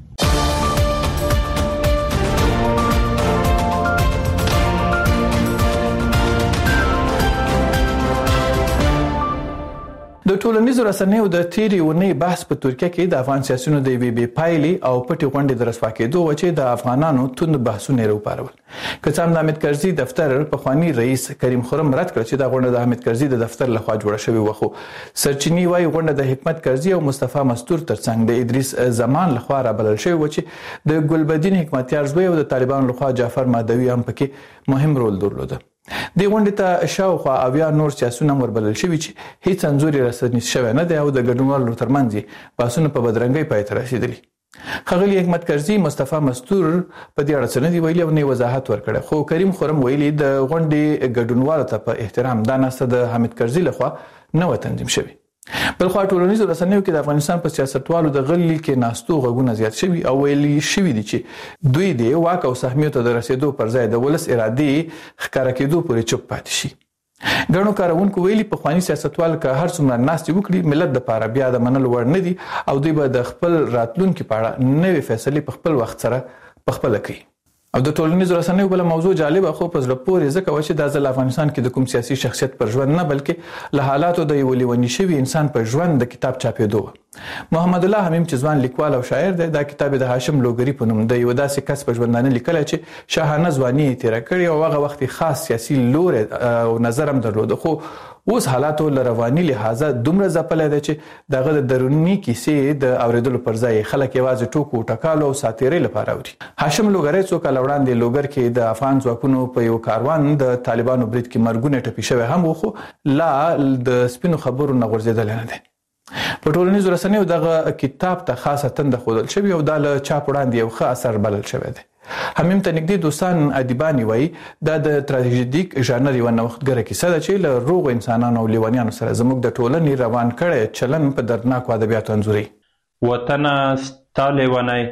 د ټولنیزو رسنیو د تیرې اونۍ بحث په ترکیه کې د افغان سیاسيونو د وی پایلې او پټې غونډې د رسوا کېدو و چې د افغانانو توند بحثونه راوپارول. که څه هم د حامد کرزي دفتر پخوانی رئیس کریم خرم رد کړ چې دا غونډه د حامد کرزي د دفتر لخوا جوړه شوې و، خو سرچینی وايي غونډه د حکمت کرزي او مصطفی مستور ترڅنګ د ادریس زمان لخوا رابلل شوې و چې د ګلبدین حکمتیار زوی او د طالبانو لخوا جعفر مادوی هم پکې مهم رول درلود. د غونډې ته شاوخوا 80 نور سیاسيون وربلل شوي چې هیڅ انزوري رسنیز شوی نه دی او د ګډونوالو ترمنځ بحثونه په بدرنګۍ پای ته رسیدلي. ښاغلي حکمت کرزي مصطفی مستور په دې اړه څه نه دی ویلي او نه وضاحت ورکړی، خو کریم خرم ویلي د غونډې ګډونوالو ته په احترام دا ناسته د حامد کرزي لخوا نه و تنظیم شوی. بلخوا ټولنیزو رسنیو کې د افغانستان په سیاستوالو د غلي کې ناستو غږونه زیات شوي او ویلي شوي دي چې دوی د واک او سهمیت د رسیدو پر ځای د ولس ارادې ښکارا کېدو پورې چوپ پاتې شي. ګڼو کارونکو ویلي پخواني سیاستوال که هر څومره ناستې وکړي ملت دپاره بیا د منلو وړ نه دي او دوی به د خپل راتلونکي په اړه نوې فیصلې په خپل وخت سره پخپله کوي. او د ټولنیزو رسنیو بل موضوع جالبه خو په زړه پورې ځکه و چې د ځل افغانستان کې د کوم سیاسي شخصیت پر ژوند نه بلکې له حالاتو د یو لیونی شوي انسان پر ژوند د کتاب چاپېدو. محمد الله حمیم چې ځوان لیکوال او شاعر دی، دا کتاب د هاشم لوګری په نوم د یو داسې کس په ژوندانه لیکلی چې شاهانه ځواني یې تېره کړې او هغه وخت خاص سیاسي لوری او نظر هم درلوده، خو اوس حالاتو له رواني لحاظه دومره ځپلی دی چې دغه د دروني کیسې د اورېدلو پر ځای خلک یوازې ټوکو ټکالو او ساتیرۍ لپاره اوري. هاشم لوګری څو کاله وړاندې لوګر کې د افغان ځواکونو په یو کاروان د طالبانو برید کې مرګونه ټپي شوی هم و، خو لا د سپینو خبرو نه غورځېدلی نه دی. په ټولنیزو رسنیو دغه کتاب ته خاصه تنده ښودل شوې او دا له چاپ وړاندې یو ښه اثر بلل شوی دی. حمیم ته نږدې دوستان ادیبان وایي دا د تراژیدیک ژانر یوه نوښتګره کیسه ده چې له روغو انسانانو او لیونیانو سره زموږ د ټولنې روان کړی چلن په دردناکو ادبیاتو انځوروي. وطنه ستا لیونی،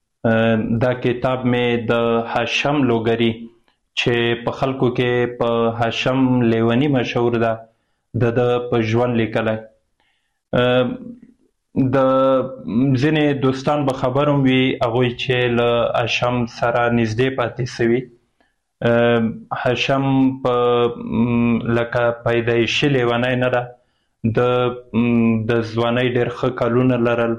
دا کتاب مې د هاشم لوګری چې په خلکو کې په هاشم لیونی مشهور ده د په ژوند لیکلی. د ځینې دوستان به خبر هم وي هغوی چې له هاشم سره نږدې پاتې سوي هاشم په لکه پیدایشي لیونی نه ده، د ځوانۍ ډېر ښه کلونه لرل،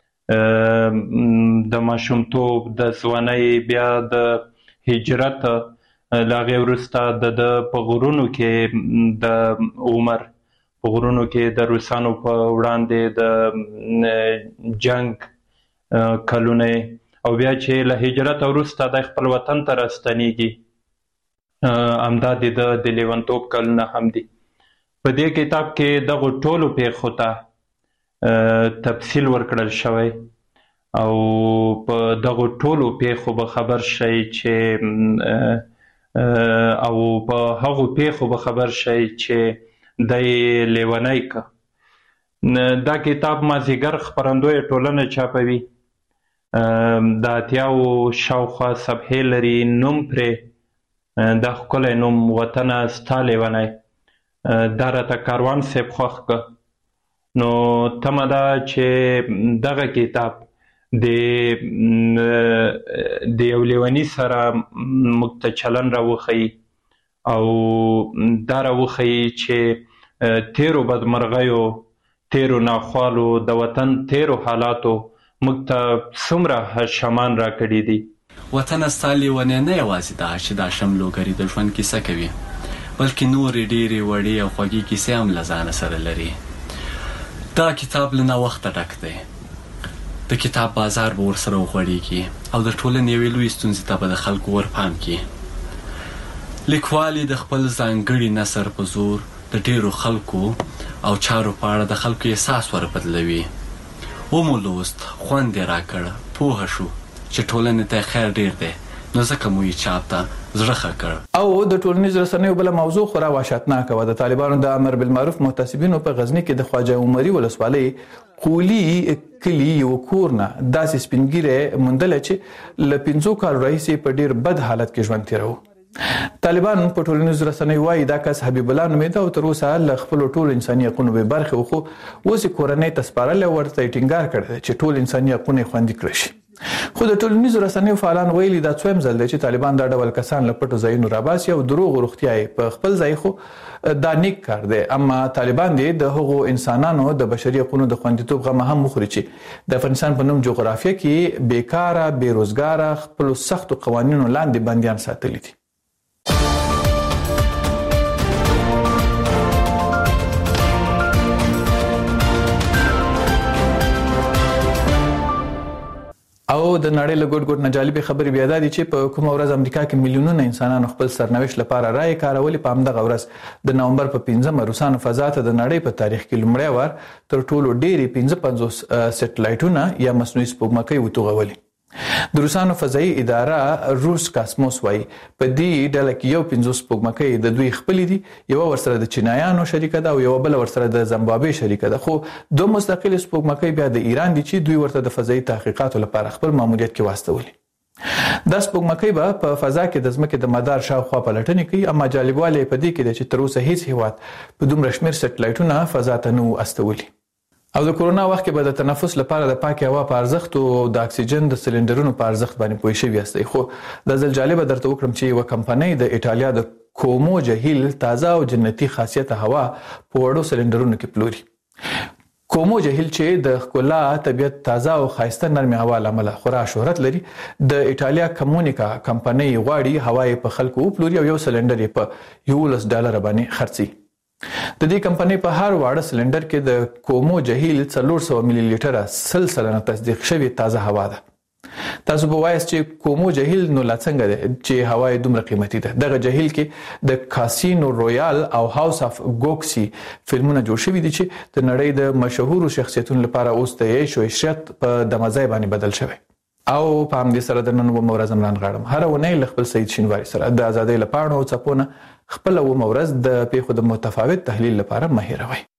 د ماشومتوب، د ځوانۍ، بیا د هجرت، له هغې وروسته د په غرونو کې د عمر په غرونو کې د روسانو په وړاندې د جنگ کلونه، او بیا چې له هجرت وروسته د خپل وطن ته راستنیږي، همدا د لیونتوب کلونه هم دي. په دې کتاب کې دغو ټولو پیښو ته تفصیل ورکړل شوی او په دغو ټولو پیښو به خبر شئ چې او په هغو پیښو به خبر شئ چې دی لیونی که. دا کتاب مازدیګر خپرندویه ټولنه چاپوي، د 80 شاوخوا صفحې لري. نوم پرې دا ښکلی نوم وطنه ستا لیونی، دا راته کاروان صاحب خوښ که. نو تمه ده چې دغه کتاب د یو لیوني سره موږ ته چلن راوښیي او دا راوښیي چې تیرو بدمرغیو، تیرو ناخوالو، د وطن تیرو حالاتو موږ ته څومره هاشمان راکړي دي. وطن ستا لیونی نه یوازې دا چې دا هاشم لوګري د ژوند کیسه کوي، بلکې نورې ډېرې وړې او خوږې کیسې هم له ځانه سره لري. دا کتاب له نوښته ډک دی، د کتاب بازار به ورسره وغوړېږي او د ټولنې یوې لویې ستونزې ته به د خلکو ورپام کړي. لیکوال یې د خپل ځانګړي نثر په زور د ډېرو خلکو او چارو په اړه د خلکو احساس وربدلوي. ومو لوست، خوند یې راکړ، پوهه شو چې ټولنې ته خیر ډېر دی، نو ځکه مو یې چاپ ته زړه ښه کړ. او د ټولنیز رسنیو بله موضوع خورا وحشتناکه وه. د طالبانو د امر بالمعروف محتسبینو په غزني کې د خواجه عمري ولسوالۍ قولي کلي یو کور نه داسې سپینګیری موندلی چې له 5 کالو راهیسې په ډېر بد حالت کې ژوند تېروه. طالبان په ټولنیزو رسنیو وایي دا کس حبیب الله نومېده او تر اوسه له خپلو ټولو انساني حقونو بې برخې و، خو اوس یې کورنۍ ته سپارلی او ورته یې ټینګار کړی دی چې ټول انساني حقونه یې خوندي کړی شي. خو د ټولنیزو رسنیو فعالان ویلي دا څویم ځل دی چې طالبان دا ډول کسان له پټو ځایونو راباسي او دروغ روغتیا یې په خپل ځای، خو دا نیک کار دی. اما طالبان دې د هغو انسانانو د بشري حقونو د خوندیتوب غمه هم وخوري چې د افغانستان په نوم جغرافیه کې بیکاره، بېروزګاره، خپلو سختو قوانینو لاندې بندیان ساتلي دي. او د نړۍ له ګوټ ګوټ نه جالبې خبرې بیا دا دي چې په کومه ورځ امریکا کې میلیونونه انسانانو خپل سرنوشت لپاره رایې کارولې. په همدغه ورځ د نومبر په 15 روسانو فضا ته د نړۍ په تاریخ کې لومړی وار تر ټولو ډېرې 55 سټلایټونه یا مصنوعي سپوږمکۍ وتوغولې. د روسانو فضایي اداره روس کاسموس وایي په دې ډله کې یو 50 سپوږمکۍ د دوی خپلې دي، یوه ورسره د چینایانو شریکه ده او یوه بله ورسره د زمبابوې شریکه ده، خو 2 مستقلې سپوږمکۍ بیا د ایران دي چې دوی ورته د فضایي تحقیقاتو لپاره خپل ماموریت کې واستولي. دا سپوږمکۍ به په فضا کې د ځمکې د مدار شاوخوا پلټنې کوي، اما جالبوالی په دې کې دی چې تر اوسه هیڅ هیواد په دومره شمېر سټلایټونه فضا ته نه وو استولي. او د کورونا وخت کې به د تنفس لپاره د پاکې هوا په ارزښت او د اکسیجن د سلندرونو په ارزښت باندې پوه شوي یاستئ. خو دا ځل جالبه درته وکړم چې یوه کمپنۍ د ایټالیا د کومو جهیل تازه او جنتي خاصیته هوا په وړو سلندرونو کې پلوري. کومو جهیل چې د ښکلا، طبیعت، تازه او ښایسته نرمې هوا له امله خورا شهرت لري، د ایټالیا کمونیکا کمپنۍ غواړي هوا یې په خلکو وپلوري او یو سلندر یې په $11 باندې خرڅي. د دې کمپنۍ په هر واړه سلندر کې د کومو جهیل 400 ملي لیټره 100% تصدیق شوی تازه هوا ده. تاسو به وایاست چې کومو جهیل نو لا څنګه ده چې هوا یې دومره قیمتي ده. دغه جهیل کې د کاسینو رویال او هاوس اف ګوکسي فلمونه جوړ شوي دي چې د نړۍ د مشهورو شخصیتونو لپاره اوس د عیش او عشرت په دمځای باندې بدل شوی. او په همدې سره د نن ومه ورځ امران غاړم هره اونۍ له خپل سید شینواري سره د ازادۍ له پاڼو او څپو نه خپله ومه ورځ د پیښو د متفاوت تحلیل لپاره مه هېروئ.